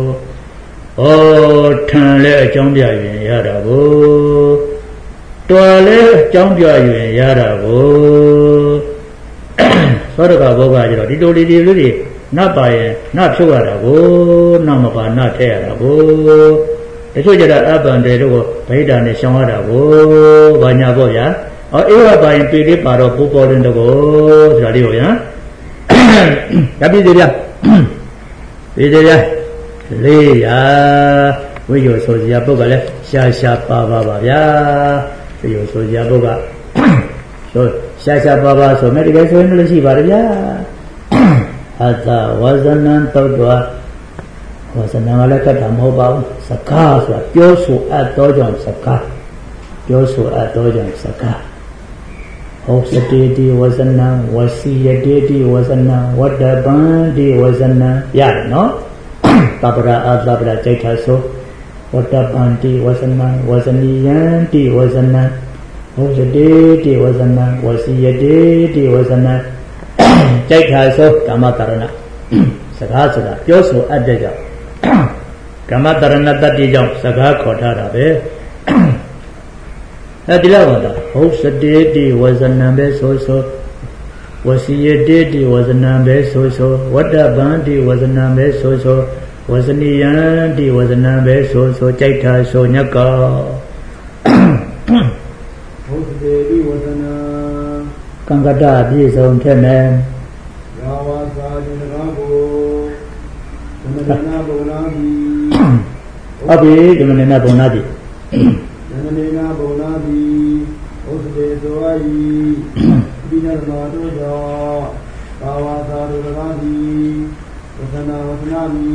ဩထံလည်းအကြောင်းပြရင်ရတာကိုတော်လည်းအကြောင်းပြရင်ရတာကိုသောတကဘောကကျတော့ဒီလိုလေးတွေနတ်ပါရင်နတ်ဖြုတ်ရတာကိုနတ်မပါနတ်ထဲရတာကိုတချို့ကျတော့အပ္ပံတွေတို့ကိုဗိဓာနဲ့ရှောင်ရတာကိုဘာညာပေါ့ဗျာအေဝပါရင်ပေလေးပါတော့ပိုးပေါ်တဲ့တကောဆိုတာလေးကိုရဒါပြည်သေးဗျာပြည်သေးဗျာလေးရာဝိယောဆိုစရာပုဂ္ဂလည်းရှာပါဗျာဝိယောဆိုစရာပုဂ္ဂဆိုရှာပါဆိုမဲ့တကယ်ဆိုရင်လည်းရှိပါတယ်ဗျာအသဝဇနံတုတ်တော်ဝဇနံကလည်းကတ္တမဟုတ်ပါဘူးစကားဆိုတာပြောဆိုအပ်သောကြောင့်စကားပြောဆိုအပ်သောကြောင့်စကားဟုတ်စတေတိဝဇနံဝစီယတေတိဝဇနံဝတ္တပံတိဝဇနံရတယ်နော်တပရာအတပရာကြိတ်ထဆိုဝတ္တပံတိဝဇနံဝဇနိယံတိဝဇနံဟုတ်စတေတိဝဇနံဝစီယတေတိဝဇနံကြိတ်ထဆိုကမ္မတရဏစကားဆိုတာပြောဆိုအပ်တဲ့ကြောင့်ကမ္မတရဏတတ္တိကြောင့်စကားခေါ်ထားတာပဲအဲဒီလောက်ပါတော့ဟုတ်စတေတိဝဇနံပဲဆိုဝစီယတေတိဝဇနံပဲဆိုဝတ္တပံတိဝဇနံပဲဆိုဝဇနိယံတိဝဇနံပဲဆိုကြိုက်တာဆိုညကောဟုတ်စတေတိဝဇနံကံကတပြည့်စုံဖြစ်မယ်ယာဝါစာဇင်ကားကိုသမဏနာဘုံနာတိဟုတ်ပြီသမဏနာဘုံနာတိသမဏနာဘုံနာတိဟုတ်စတေသောအာယီဒီနမတို့သောဘာဝါသာတို့ကားတိဝဇနာဝဇနာတိ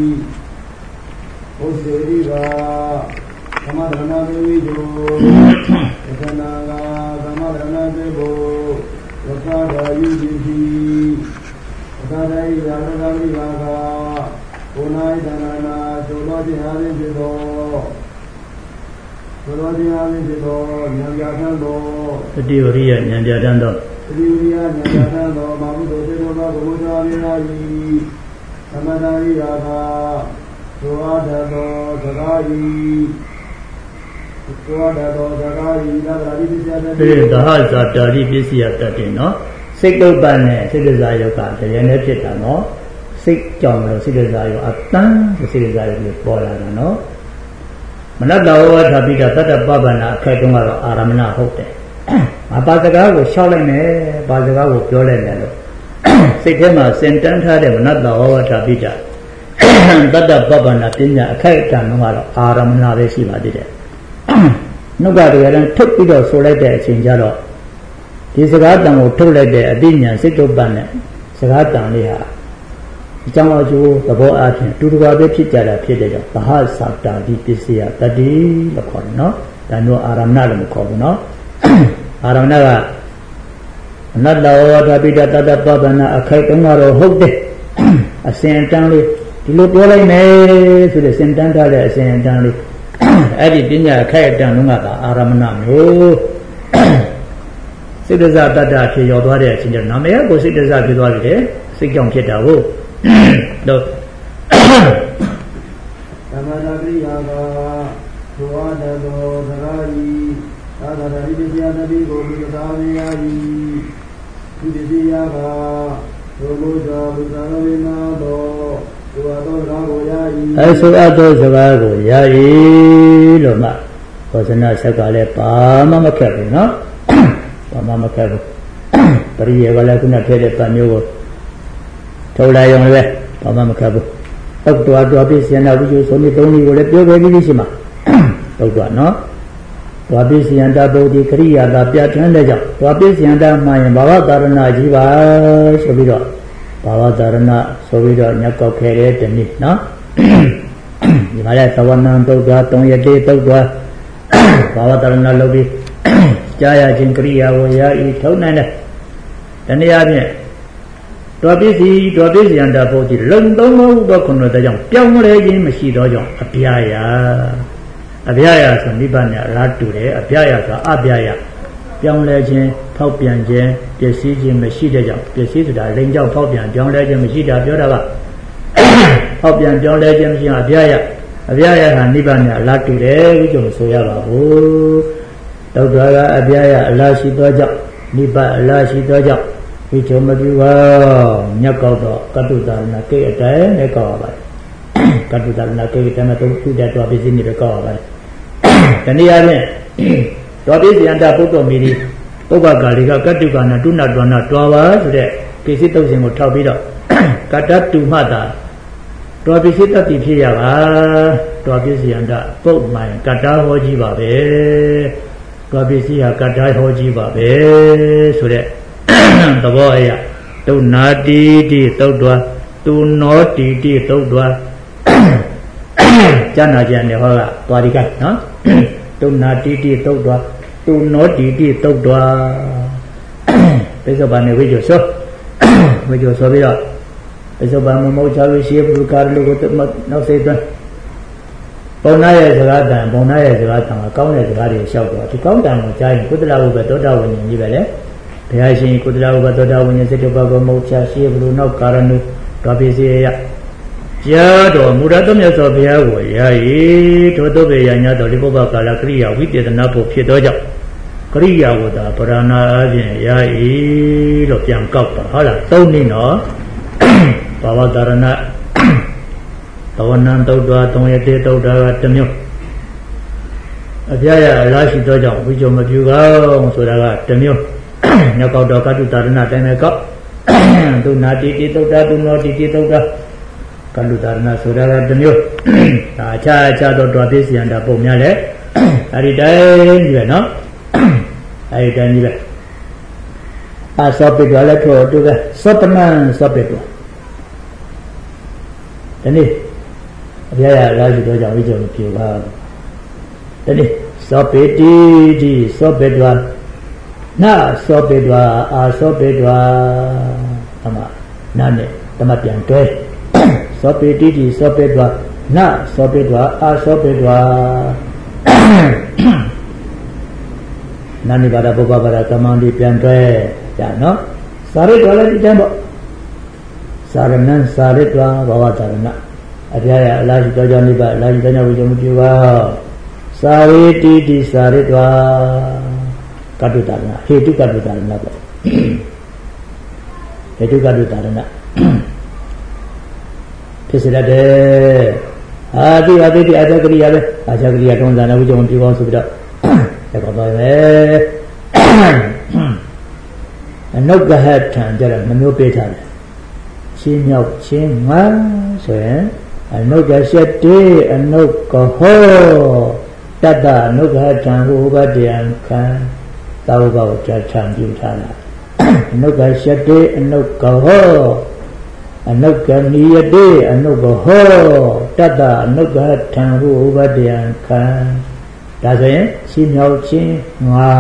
ဟုတ်စေတိပါသမထနာဒေဝီတို့ဝဇနာကသမထနာဒေဘုဝဇာဂာယုတိတိဝဇာဒိယာရဂမိဘာကဘုနာဣဒနာနာဇောလောတိဟာရိဖြစ်သောဇောလောတိဟာရိဖြစ်သောဉာဏ်ပြဋ္ဌာန်းသောတတိဝရိယဉာဏ်ပြဋ္ဌာန်းသောတတိဝရိယဉာဏ်ပြဋ္ဌာန်းသောမာဟုသောတေသောဘုရားရိနာယီသမဏာရိယာကသောအာဒသောသကာယီသောတတော်သကာယိသဗ္ဗာတိပစ္စယတ္တိသဟဇာတာရိပစ္စယတတ်တယ်နော်စိတ်တုပ္ပနဲ့စိတ္တဇာယောကတည်းနဲ့ဖြစ်တာနော်စိတ်ကြောင့်လို့စိတ္တဇာယောအတန်းစိတ္တဇာယောကိုပေါ်လာတာနော်မနတ္တဝဋ္ဌပိတတတ္တပပ္ပနာအခိုက်တုံးကတော့အာရမဏဟုတ်တယ်ဘာစကားကိုရှောက်လိုက်မယ်ဘာစကားကိုပြောလိုက်တယ်လို့စိတ်ထဲမှာစင်တန်းထားတဲ့မနတ္တဝဋ္ဌပိတတတ္တပပ္ပနာပညာအခိုက်အတန့်တော့အာရမဏပဲရှိပါသေးတယ်နှုတ်ကတည်းကထုတ်ပြီးတော့ဆိုလိုက်တဲ့အချိန်ကျတော့ဒီစကားတန်ကိုထုတ်လိုက်တဲ့အသိဉာဏ်စိတ်တုပ္ပနဲ့စကားတန်လေးဟာအကြောင်းအကျိုးသဘောအချင်းတူတူပါပဲဖြစ်ကြတာဖြစ်တဲ့ကြောင့်သဟသတာတိပစ္စယတတိလို့ခေါ်တယ်နော်ဒါမျိုးအာရမဏလို့မခေါ်ဘူးနော်အာရမဏကအနတ္တဝဋ္ဌပိတတတ္တပပ္ပနာအခိုက်တုံးကတော့ဟုတ်တယ်အစဉ်အတန်းလေးဒီလိုပြောလိုက်မယ်ဆိုတဲ့စင်တန်းထားတဲ့အစဉ်အတန်းလေးအဲ့ဒီပညာအခိုက်အတန့်လုံးကသာအာရမဏမျိုးစိတ္တဇတတ္တဖြစ်ရောက်သွားတဲ့အချိန်ကျနာမည်ကိုစိတ္တဇဖြစ်သွားတယ်စိတ်ကြောင့်ဖြစ်တာဟုတ်တော့သမထပိယကသောတတော်သကာယိသာသနာတိပစ္စယတတိကိုမိသာမေယယိဒီပစ္စယကသောဘုရားဘုရားဝိနာတော်သူအတော်စကားကိုယာယီအဲဆိုအပ်သောစကားကိုယာယီလို့မှဘောဇနာဆက်ကလည်းဘာမှမခက်ဘူးနော်ဘာမှမခက်ဘူးပရိယေကလည်းခုနထည့်တဲ့ပတ်မျိုးကိုထုတ်လိုက်ရုံလည်းဘာမှမခက်ဘူးတုတ်တော်ပြည့်စင်နာဝိဇ္ဇဆိုပြီးသုံးနည်းကိုလည်းပြောခဲ့ပြီးရှိမှာတုတ်တော်နော်တော်ပြည့်စင်တာဘုဒ္ဓကရိယာတာပြဋ္ဌာန်းတဲ့ကြောင့်တော်ပြည့်စင်တာမှရင်ဘာဝသာရဏကြီးပါဆိုပြီးတော့ဘာဝသာရဏဆိုပြီးတော့ညက်ကောက်ခဲ့တဲ့တနည်းနော်ဒီမှာလည်းသဝနံတုတ်တော်၃ရက်တေးတုတ်တော်ဘာဝသာရဏလုပ်ပြီးကြားရခြင်းကရိယာကိုယာဤထုံးနိုင်တဲ့တနည်းအားဖြင့်တော်ပြည့်စင်တာဘုဒ္ဓလုံသုံးဖို့တော့ခုနတဲ့ကြောင့်ပြောင်းလဲခြင်းမရှိတော့ကြောင့်အပြာယာဆိုနိဗ္ဗာန်နဲ့အလားတူတယ်အပြာယာဆိုအပြာယာပြောင်းလဲခြင်းဖောက်ပြန်ခြင်းပျက်စီးခြင်းမရှိတဲ့ကြောင့်ပျက်စီးဆိုတာလိန်ကြောင့်ဖောက်ပြန်ပြောင်းလဲခြင်းမရှိတာပြောတာကဖောက်ပြန်ပြောင်းလဲခြင်းမရှိအောင်အပြာယာဟာနိဗ္ဗာန်နဲ့အလားတူတယ်ဝိကြုံဆိုရပါဘူးတောက်တော်ကအပြာယာအလားရှိသောကြောင့်နိဗ္ဗာန်အလားရှိသောကြောင့်ဝိကြုံမပြုပါညက်ကောက်တော့ကတုတာနာကိအတိုင်နဲ့ကောက်ရပါတယ်ကတုတာနာကိအတိုင်မှာသူ့တဲ့တော်ပစ္စည်းတွေကောက်ရပါတယ်တနည်းအားဖြင့်တော်ပစ္စည်းအန္တပုတ္တမီဒီပုဗ္ဗကာလီကကတုကနာတုဏတွဏတွာပါဆိုတဲ့ကိစ္စတုတ်စဉ်ကိုထောက်ပြီးတော့ကတ္တတုမှတာတော်ပစ္စည်းတတိဖြစ်ရပါတော်ပစ္စည်းအန္တပုတ်မှန်ကတ္တဟောကြီးပါပဲတော်ပစ္စည်းဟာကတ္တဟောကြီးပါပဲဆိုတဲ့သဘောအရတုနာတိတိသုတ်တော်သူနောတိတိသုတ်တော်ကျမ်းနာကျမ်းနဲ့ဟောကသွားဒီကနော်တုနာတိတိသုတ်တော်သူနောတိတိသုတ်တော်ပိဿဘာနဲ့ဝိဇ္ဇောပြီးတော့ပိဿဘာမမောချလို့ရှိဘုကာလူကိုနောက်စိတ်သွင်းပုံနာရဲ့စကားတန်ကကောင်းတဲ့စကားတွေလျှောက်တော့ဒီကောင်းတန်ကိုကြားရင်ကုသလဘုပဲသောတာဝိညာဉ်ကြီးပဲလေဘုရားရှင်ကုသလဘုဘသောတာဝိညာဉ်စိတ္တဘဂမောချရှိဘုလူနောက်ကာရဏုတော်ပစ္စည်းရကြားတော်မူရသောမြတ်စွာဘုရားကိုယာယီထို့သောပေယညာတော်ဒီပုဗ္ဗကာလကရိယာဝိတေသနာဖို့ဖြစ်သောကြောင့်ကရိယာဝတ္တပရဏာအပြင်ယာယီလို့ပြန်ကောက်ပါဟုတ်လားသုံးနည်းနော်ဘာဝတာရဏသဝနံတုတ်တော်၃ရက်တေတုတ်တော်ကတစ်မျိုးအပြာရအလားရှိသောကြောင့်ဝိကြုံမပြုကောင်းဆိုတာကတစ်မျိုးညကောက်တော်ကတုတာရဏတိုင်းပဲကောက်သူနာတိတိတုတ်တာသူနောတိတိတုတ်တာကတုတာရဏဆိုတာကတစ်မျိုးဒါအခြားတော့တော်ပစ္စည်းအန္တပုံများတယ်အဲ့ဒီတိုင်းကြီးပဲနော်အဲ့ဒီတိုင်းကြီးပဲအသောပိတော်လည်းထို့တူပဲသောတမန်သောပိတော်ဒီနေ့အပြာရလာရှိတော့ကြောင့်ဝိကြုံပြေပါဒီနေ့သောပိတိတိသောပိတော်နာသောပိတော်အာသောပိတော်အမနာနဲ့တမပြန်တွဲသောပိတိတိသောပိတော်နာသောပိတော်အာသောပိတော်နာနိဘာဒပုဗ္ဗဘာဒကမ္မန္တိပြန်တွဲကြနော်စာရိတော်လည်းဒီတိုင်းပေါ့စာရဏံစာရိတော်ဘဝသာရဏအပြာရအလားရှိတော်ကြောင့်နိဗ္ဗာန်အလားရှိတော်ကြောင့်ဝိဇ္ဇမပြုပါစာရိတိတိစာရိတဝါကတုတာရဏဟေတုကတုတာရဏပေါ့ဟေတုကတုတာရဏဖြစ်စေတတ်တယ်အာတိအတိအတ္တကရိယာပဲအာချကရိယာတုံးစံဝိဇ္ဇုံပြုကောင်းဆိုပြီးတော့တက်ပါသွားမယ်အနုကဟထံကြတော့နှမျိုးပေးထားတယ်ချင်းမြောက်ချင်းငါဆိုရင်အနုကရှက်တေအနုကဟောတတ္တအနုကဟထံဟူပတ္တယံခံသာဝကောတထံပြုထားတာအနုကရှက်တေအနုကဟောအနုကနိယတေအနုကဟောတတ္တအနုကဟထံဟူပတ္တယံခံဒါဆိုရင်ချင်းမြောက်ချင်းငါ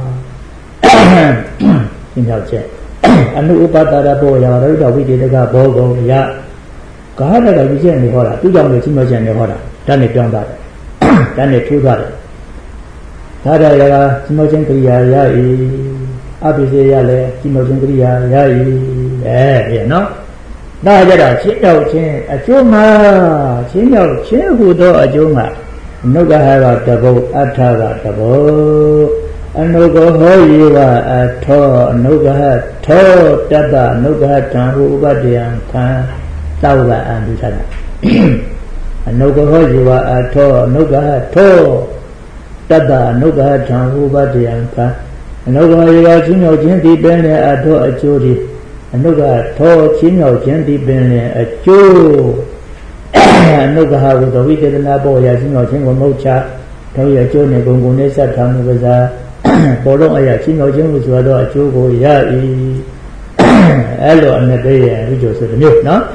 ချင်းမြောက်ချင်းအနုဥပတရဘောရာရုဒ္ဓဝိတေတကဘောဂုံယကာဟတကဝိကျက်နေဟောတာသူကြောင့်လေချင်းမြောက်ချင်းနေဟောတာဓာတ်နဲ့ပြောင်းတာဓာတ်နဲ့ထိုးသွားတယ်ဒါရရချင်းမြောက်ချင်းကရိယာရဤအပိစေရလဲချင်းမြောက်ချင်းကရိယာရဤရဲ့နော်ဒါကြတော့ချင်းမြောက်ချင်းအကျိုးမှာချင်းမြောက်ချင်းဟူသောအကျိုးမှာအနုကဟကတဘုအထကတဘုအနုကဟောယေဝအထောအနုကဟထောတတ္တအနုကဟတံဟုဥပတ္တယံခံသောကအံပြုထားတာအနုကဟောယေဝအထောအနုကဟထောတတ္တအနုကဟတံဟုဥပတ္တယံခံအနုကဟယေဝချင်းမြောက်ခြင်းဒီပင်နဲ့အထောအကျိုးဒီအနုကဟထောချင်းမြောက်ခြင်းဒီပင်နဲ့အကျိုးအနုကဟဝိတဝိတေသနာပေါ်ရာချင်းမြောက်ခြင်းကိုမဟုတ်ချတို့ရဲ့အကျိုးနဲ့ဂုဏ်နဲ့ဆက်ထားမှုကစားပေါ်လုံးအရာချင်းတော်ချင်းကိုဆိုတော့အကျိုးကိုရ၏အဲ့လိုအနဲ့တည်းရဲ့ဝိဇ္ဇုဆိုတဲ့မျိုးနော်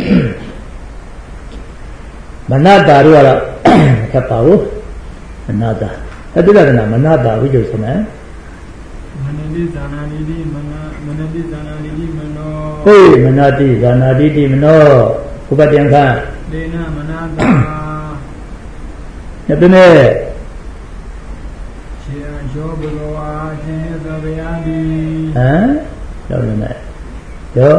မနတာတို့ကတော့ခက်ပါဘူးမနတာအတုဒကနာမနတာဝိဇ္ဇုဆိုမယ်မနတိဇာနာတိတိမနတိဇာနာတိတိမနောဟေးမနတိဇာနာတိတိမနောဥပတ္တယံခဒေနမနတာညတနေ့ယောဘဂဝါရှင်သဗ္ဗယတိတော့လည်းမဲ့ယော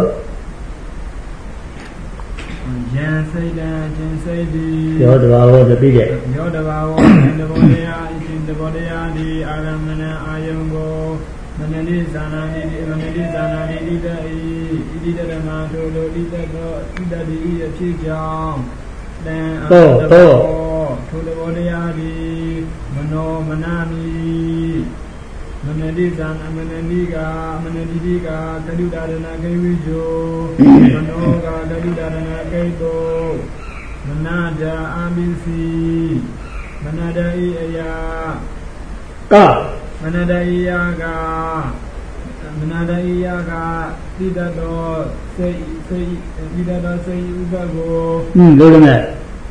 ယံစိတ်တံခြင်းစိတ်တိယောတဘာဝတပိတဲ့ယောတဘာဝရှင်တဘောတရားအရှင်တဘောတရားဒီအာရမဏအာယုံကိုမနတိဇာနာတိမနတိဇာနာတိဣတဣဣတဓမ္မတို့လိုဣတသောဣတတိဤအဖြစ်ကြောင့်တန်တော့ထိုတဘောတရားဒီမနောမနာမိမနတိဇာနာမနတိကမနတိတိကကတုဒါရဏကေဝိဇောမနောကကတုဒါရဏကေတောမနာဒာအာမိစီမနာဒာဤအယာကမနာဒာဤယာကမနာဒာဤယာကတိတတော်စိတ်တိတတော်စိတ်ဥပကိုလို့လည်းနဲ့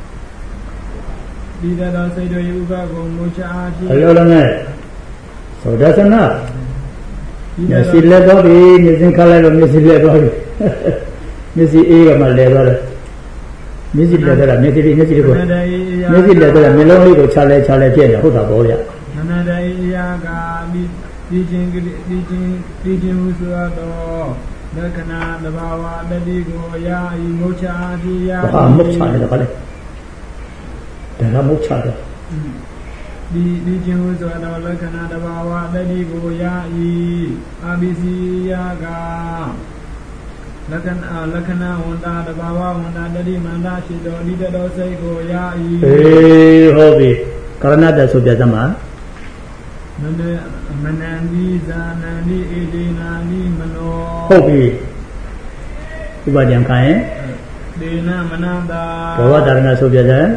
ဒီတော်စိတ်တို့ဥပကိုမူချအားဖြင့်အလိုလည်းနဲ့သောဒသနာမျက်စိလက်တော့ပြီမျက်စိခါလိုက်လို့မျက်စိလက်တော့ပြီမျက်စိအေးကမှလဲတော့တယ်မျက်စိလက်တော့မျက်စိကိုမျက်စိလက်တော့မျိုးလုံးလေးကိုခြားလဲပြည့်တယ်ဟုတ်တာပေါ့ဗျမနတအေယာကဒီချင်းဟုဆိုတော့လက္ခဏာတဘာဝတတိကိုယာဤမုတ်ချအားဖြင့်ယာဟာမုတ်ချတယ်ဗျဒါကမုတ်ချတယ်ဒီချင်းဟုဆိုတော့လက္ခဏာတဘာဝတတိကိုယာဤအာဘိစီယာကလက္ခဏာဝန္တာတဘာဝဝန္တာတတိမန္တာရှိတော်ဒီတော်စိတ်ကိုယာဤဟုတ်ပြီကရဏတဆိုပြသမှာမနန္ဒီဇာနန္ဒီဧတေနာနိမနောဟုတ်ပြီဥပဒံခိုင်းဒေနမနတာဘောဝဒါရဏဆိုပြတဲ့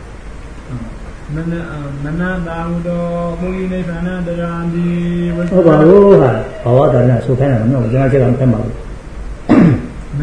မနတာဟုသောဘုရားနိဗ္ဗာန်တရားဒီဟုတ်ပါဘူးဟာဘောဝဒါရဏဆိုခိုင်းတာမဟုတ်ကျွန်တော်ချက်အောင်ဖက်ပါဘူးမ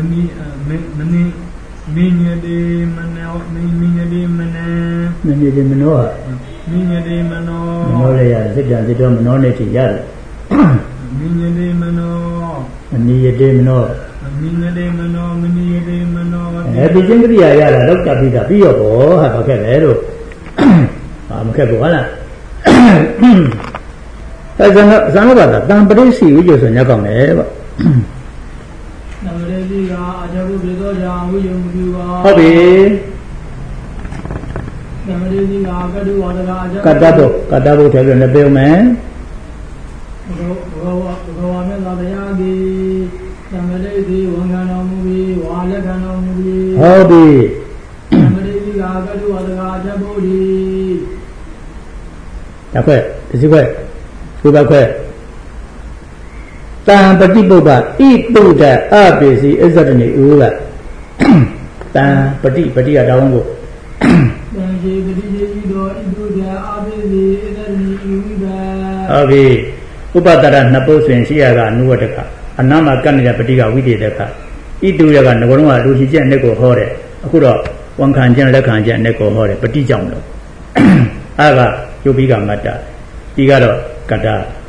င်းညတိမနောမင်းညတိမနမင်းညတိမနောမင်းညတိမနောမနောလည်းရတယ်စိတ်ကြံစိတ်တော်မနောနဲ့ထိရတယ်မင်းညတိမနောမနိယတိမနောမင်းညတိမနောမနိယတိမနောဒီချင်းကရိယာရတာလောက်တာပြီးတာပြီးရောဘောဟာဘာခက်လဲလို့ဟာမခက်ဘူးဟုတ်လားအဲဇန်ဘာသာတံပရိစီဝိဇ္ဇုဆိုညက်ကောင်းတယ်ပေါ့နမရေတိကအကြဘုဘေသောကြောင့်ဝိယုံမူပါဟုတ်ပြီကတ္တဘုထဲပြီးလည်းပြောမယ်ဘောမေသာတရားတိသမရိတိဝန်ခံတော်မူပြီးဝါလက်ခံတော်မူပြီးဟုတ်ပြီသမရိတိကာကတုဝတကာချက်ဖို့ဒီတခွဲ့ဒီစီခွဲ့ကိုဘခွဲ့တံပฏิပုပ္ပဣပုဒ္ဒအပိစီအစ္ဆတနိဥကတံပฏิကတောင်းဖို့တံရှိပฏิယေဤတော်ဣပုဒ္ဒအပိစီအစ္ဆတနိဥကဟုတ်ပြီဥပတရနှစ်ပုဒ်ဆိုရင်ရှိရကအနုဝတ္တကအနာမကနေတဲ့ပฏิကဝိသေတကဣတုရကငကုံကလူရှိချက်နဲ့ကိုဟောတယ်အခုတော့ဝန်ခံခြင်းလက်ခံခြင်းနဲ့ကိုဟောတယ်ပฏิကြောင့်လို့အဲ့ကယုတ်ပိကမတ္တဒီကတော့ကတ္တ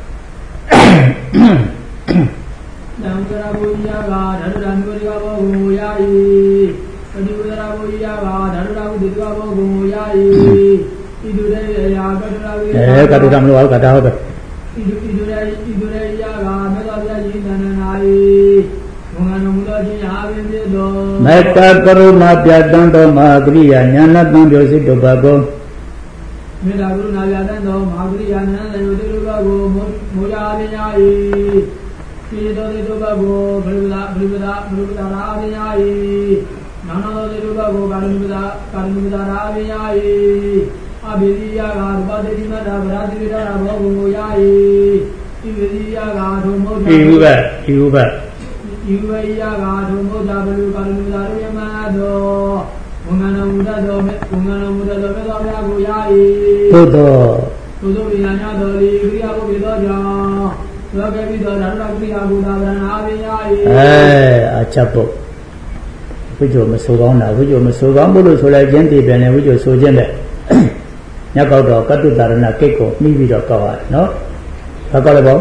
သံဃာဘုရားကဓာတုဓမ္မဝိကဘောကိုယာယီပฏิဝဒရာဘုရားကဓာတုဓမ္မဝိကဘောကိုယာယီဣတုရေယာကတ္တရာဝိကတ္တဓမ္မလို့ကတ္တဟုတ်တယ်ဣတုရေယာကမေတ္တာပြည့်တဏ္ဍနာယီဘုံငါနမူတော်ချင်းဟာပင်ပြတော်မေတ္တာကရုဏာပြတန်တော်မဟာကရိယာညာဏတံပြောစိတုပ္ပကောမေတ္တာကရုဏာပြတန်တော်မဟာကရိယာညာဏတံပြောစိတုပ္ပကောမောရာပညာယီဒီတော်ဒီတို့ဘကိုဘုရားရာအမြာယီနာနာတော်ဒီတို့ဘကိုကာရုဏာရာအမြာယီအဘိဓိယကရူပတိမတ္တဗရာတိရတာဘောကိုယာယီဣဝိရိယကဒုမောဒဣဟုဘဣဟုဘဣဝိရိယကဒုမောဒဘလူကာရုဏာရယမတောဝန္နမုဒ္ဒတောမေသောမြာကိုယာယီသို့သောဝိညာဏတော်လီဝိရိယကိုပြေသောကြောင့်သောကေပိသောဓာတုပိယဘုဒ္ဓဗရဏအာပိယယီအချက်ပုတ်ဝိဇ္ဇောမဆိုကောင်းတာဝိဇ္ဇောမဆိုကောင်းဘူးလို့ဆိုလိုက်ခြင်းတည်ပြန်တယ်ဝိဇ္ဇောဆိုခြင်းပဲညကောက်တော့ကတ္တုတာရဏကိတ်ကိုနှီးပြီးတော့ကောက်ရတယ်နော်ဘာကောက်လဲပေါ့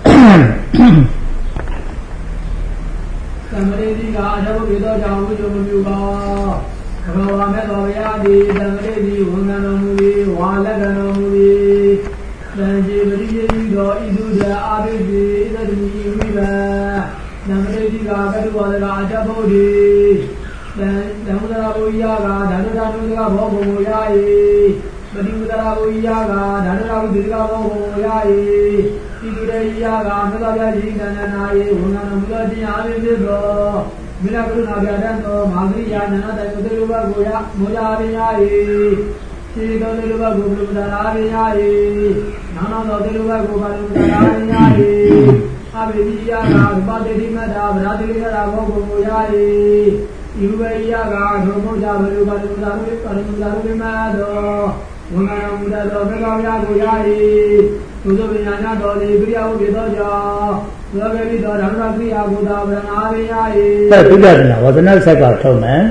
သမရိတိကအထဘုပြေသောကြောင့်ဝိဇ္ဇောမပြုပါဘောဝါမေသောဗျာတိသမရိတိဝန်ခံတော်မူပြီးဝါလက်ခံတော်မူပြီးသံဃေပရိယေဤတော်ဣတုဒအာဘိတိဣသတိဝိဘသမရိတိကကတုဝါဒကအထဘုဒီသံဃာဘုရားကဓာတုဓာတုကဘောဘုံယာယီပฏิဝဒရာဘုရားကဓာတုဓာတုဒီကဘောဘုံယာယီဣတုရေယာကမေတ္တာပြည့်တဏ္ဍနာယေဝန္နမုဒ္ဒတိအာမိဖြစ်သောမေတ္တာကရုဏာပြတတ်သောမာဂရိယာနန္ဒတကုတေလူဘကိုယမောယာပညာယေရှိတော်တေလူဘကိုဘုရားရာပညာယေနာနာတော်တေလူဘကိုဘာလူရာပညာယေအဘိဓိယာကရူပတေတိမတ္တာဗရာတိရတာဘောဘုံယာယေဣဝေယကဒုမောဇဘလူဘာလူရာဝိပါရမဇာဝိမသောဝန္နမုဒ္ဒတော်မေတ္တာပြကိုယာယေသုဇဝိညာဏတော်လေပြိယဝေသောကြောင့်သောကေပိသောဓမ္မပိယဘုဒ္ဓဗရဏအာရိယယေသတ်သုဒ္ဓနာဝဇ္ဇနဆက်ကထုတ်မယ်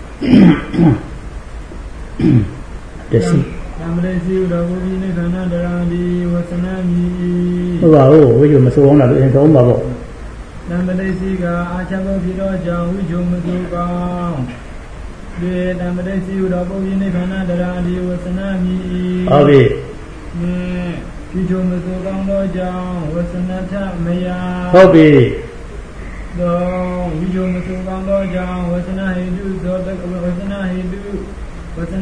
တစီဓမ္မရေစီဥတော်ဘုရားနိဗ္ဗာန်တရာတိဝဇ္ဇနမိဟုတ်ပါဘူးဝိဇ္ဇမဆိုးအောင်လားအရင်ဆုံးပါပေါ့ဓမ္မရေစီကအာချဘောဖြစ်သောကြောင့်ဝိဇ္ဇမဆိုးကောင်းဒီဓမ္မရေစီဥတော်ဘုရားနိဗ္ဗာန်တရာတိဝဇ္ဇနမိဟုတ်ပြီဒီချုံမစိုးကောင်းသောကြောင့်ဝဆနထမယဟုတ်ပြီသောဒီချုံမစိုးကောင်းသောကြောင့်ဝဆနဟိတုသောတကဝဆနဟိတုတော့ဘယ်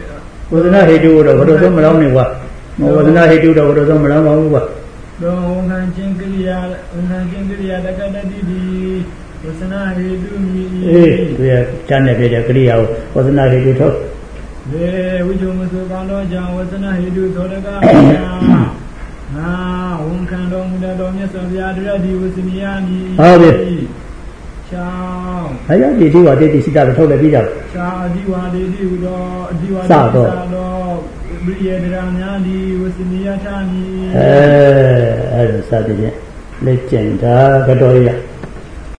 လိုဆိုမလောင်းနေကွာဝဆနဟိတုတော့ဘယ်လိုဆိုမလောင်းပါဘူးကွာသောဝန်ခံခြင်းကိရိယာတက္ကတတိတိဝဆနဟိတုမိသူရတန်းနေပြတဲ့ကိရိယာကိုဝဆနဟိတုထုတ်ဝိဇုမသုကောင်းသောကြောင့်ဝဆနဟိတုသောတကငါဝန်ခံတော်မူတော်မြတ်စွာဘုရားတရတိဝစနိယမိဟုတ်ပြီချောင်းအယတိတိဝတေတိစိတ္တထုတ်လည်းပြီးကြပါချာအဒီဝတေတိဟူသောအဒီဝတေတိသာသောဘိယေတရာများဒီဝစနိယထမိအဲ့ဒါစသည်ဖြင့်လက်ကျင်တာကတော်ရ